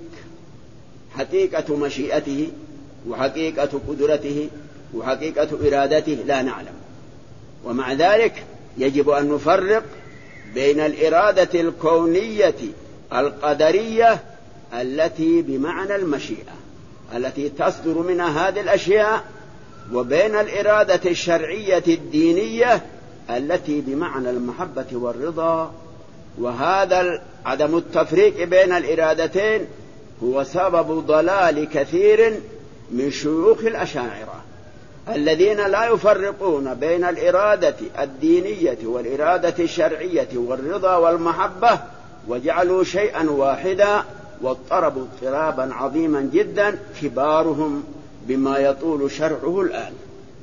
حقيقة مشيئته وحقيقة قدرته وحقيقة إرادته لا نعلم. ومع ذلك يجب أن نفرق بين الإرادة الكونية القدرية التي بمعنى المشيئة التي تصدر منها هذه الأشياء، وبين الإرادة الشرعية الدينية التي بمعنى المحبة والرضا. وهذا عدم التفريق بين الإرادتين هو سبب ضلال كثير من شيوخ الأشاعرة الذين لا يفرقون بين الإرادة الدينية والإرادة الشرعية والرضا والمحبة، وجعلوا شيئا واحدا واضطربوا اضطرابا عظيما جدا كبارهم بما يطول شرعه الآن.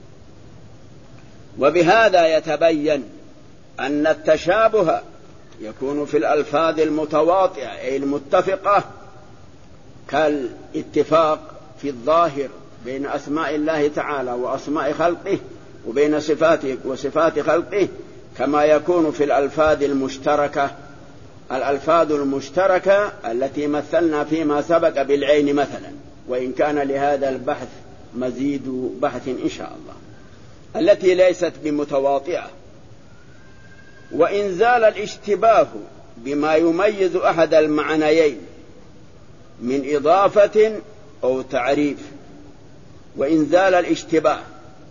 وبهذا يتبين أن التشابه يكون في الألفاظ المتواطئة أي المتفقة، كالاتفاق في الظاهر بين أسماء الله تعالى وأسماء خلقه وبين صفاته وصفات خلقه، كما يكون في الألفاظ المشتركة. الألفاظ المشتركة التي مثلنا فيما سبق بالعين مثلا، وإن كان لهذا البحث مزيد بحث إن شاء الله، التي ليست بمتواطئة. وإن زال الاشتباه بما يميز أحد المعنيين من إضافة أو تعريف، وإن زال الاشتباه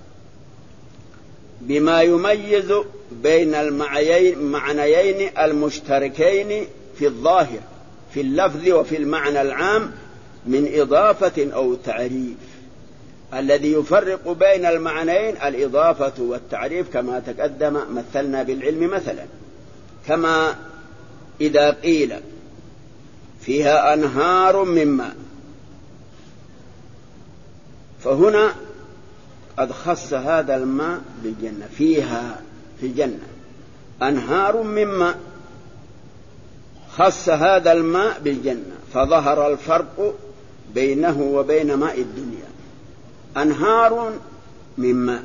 بما يميز بين المعنيين المشتركين في الظاهر في اللفظ وفي المعنى العام من إضافة أو تعريف. الذي يفرق بين المعنيين الإضافة والتعريف كما تقدم مثلنا بالعلم مثلا، كما إذا قيل فيها أنهار من ماء، فهنا قد خص هذا الماء بالجنة. فيها في الجنة أنهار من ماء، خص هذا الماء بالجنة، فظهر الفرق بينه وبين ماء الدنيا. أنهار من ماء،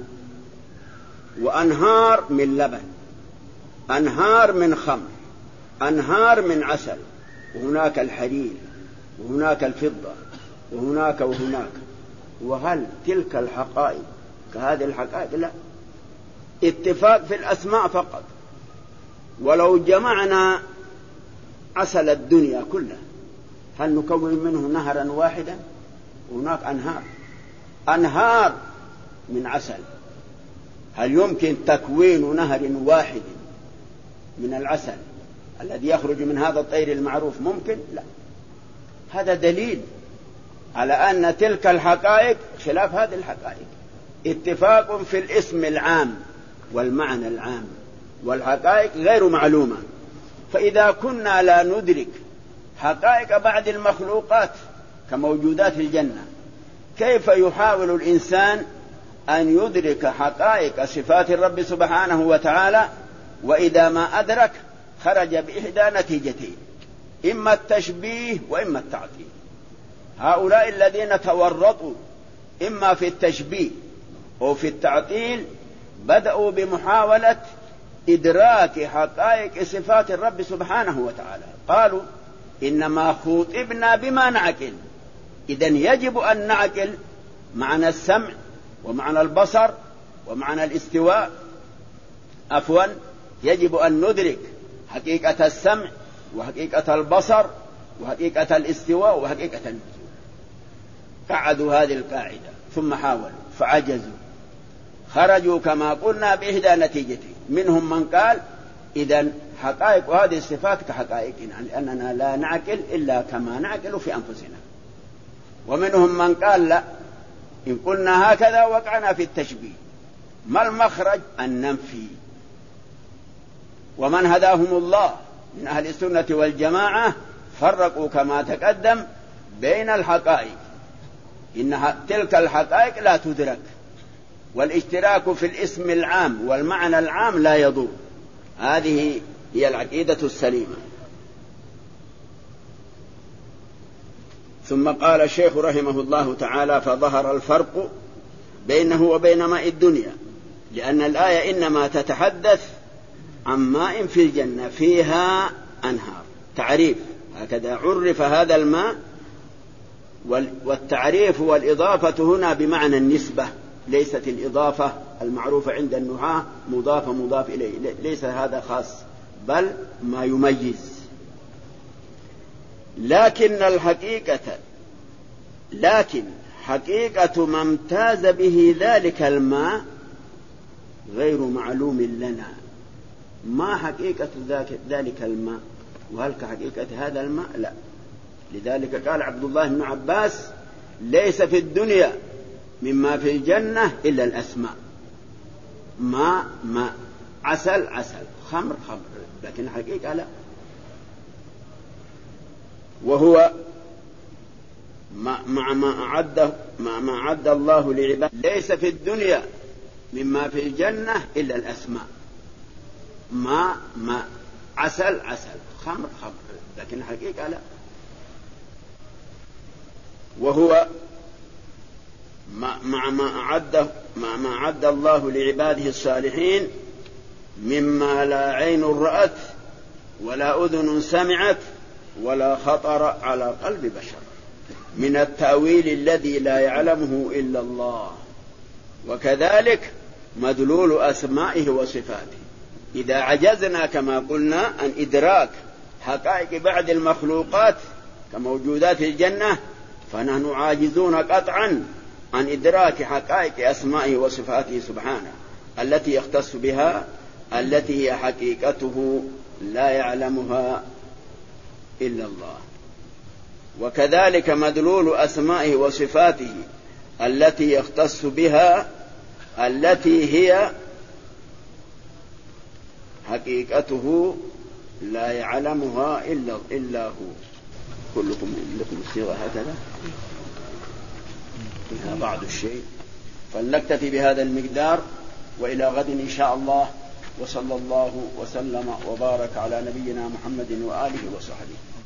وأنهار من لبن، أنهار من خمر، أنهار من عسل، وهناك الحرير وهناك الفضة وهناك وهناك. وهل تلك الحقائق كهذه الحقائق؟ لا، اتفاق في الأسماء فقط. ولو جمعنا عسل الدنيا كلها هل نكون منه نهرا واحدا؟ وهناك أنهار من عسل. هل يمكن تكوين نهر واحد من العسل الذي يخرج من هذا الطير المعروف؟ ممكن؟ لا. هذا دليل على أن تلك الحقائق خلاف هذه الحقائق. اتفاق في الاسم العام والمعنى العام، والحقائق غير معلومة. فإذا كنا لا ندرك حقائق بعض المخلوقات كموجودات الجنة، كيف يحاول الإنسان أن يدرك حقائق صفات الرب سبحانه وتعالى؟ وإذا ما أدرك خرج بإحدى نتيجتين، إما التشبيه وإما التعطيل. هؤلاء الذين تورطوا إما في التشبيه أو في التعطيل بدأوا بمحاولة إدراك حقائق صفات الرب سبحانه وتعالى. قالوا إنما خوطبنا بما نعقل، إذن يجب أن نعقل معنى السمع ومعنى البصر ومعنى الاستواء. يجب أن ندرك حقيقة السمع وحقيقة البصر وحقيقة الاستواء وحقيقة النزول. قعدوا هذه القاعدة ثم حاولوا فعجزوا، خرجوا كما قلنا بإحدى نتيجتين. منهم من قال إذن حقائق هذه الصفات كحقائقنا لأننا لا نعقل إلا كما نعقل في أنفسنا. ومنهم من قال لا، إن قلنا هكذا وقعنا في التشبيه، ما المخرج؟ أن ننفي. ومن هداهم الله من أهل السنة والجماعة فرقوا كما تقدم بين الحقائق، إن تلك الحقائق لا تدرك، والاشتراك في الاسم العام والمعنى العام لا يضر. هذه هي العقيدة السليمة. ثم قال الشيخ رحمه الله تعالى: فظهر الفرق بينه وبين ماء الدنيا، لأن الآية إنما تتحدث عن ماء في الجنة فيها أنهار. تعريف، هكذا عرف هذا الماء. والتعريف والإضافة هنا بمعنى النسبة، ليست الإضافة المعروفة عند النحاة مضافة مضاف إليه، ليس هذا خاص، بل ما يميز. لكن حقيقة ما امتاز به ذلك الماء غير معلوم لنا. ما حقيقة ذلك الماء؟ وهل كحقيقة هذا الماء؟ لا. لذلك قال عبد الله بن عباس: ليس في الدنيا مما في الجنة إلا الأسماء. ماء ماء، عسل عسل، خمر خمر، لكن حقيقة لا. وهو مع ما أعد الله لعباده. ليس في الدنيا مما في الجنة إلا الأسماء. ماء ماء، عسل عسل، خمر خمر، لكن حقيقة لا. وهو مع ما أعد الله لعباده الصالحين مما لا عين رأت ولا أذن سمعت ولا خطر على قلب بشر من التأويل الذي لا يعلمه إلا الله. وكذلك مدلول أسمائه وصفاته. إذا عجزنا كما قلنا عن إدراك حقائق بعض المخلوقات كموجودات الجنة، فنحن عاجزون قطعا عن إدراك حقائق أسمائه وصفاته سبحانه التي يختص بها، التي هي حقيقته لا يعلمها إلا الله. وكذلك مدلول أسمائه وصفاته التي يختص بها، التي هي حقيقته لا يعلمها إلا هو. كلكم لكم الصيغة هكذا فيها بعض الشيء. فلنكتفي بهذا المقدار، وإلى غد إن شاء الله. وصلى الله وسلم وبارك على نبينا محمد وآله وصحبه.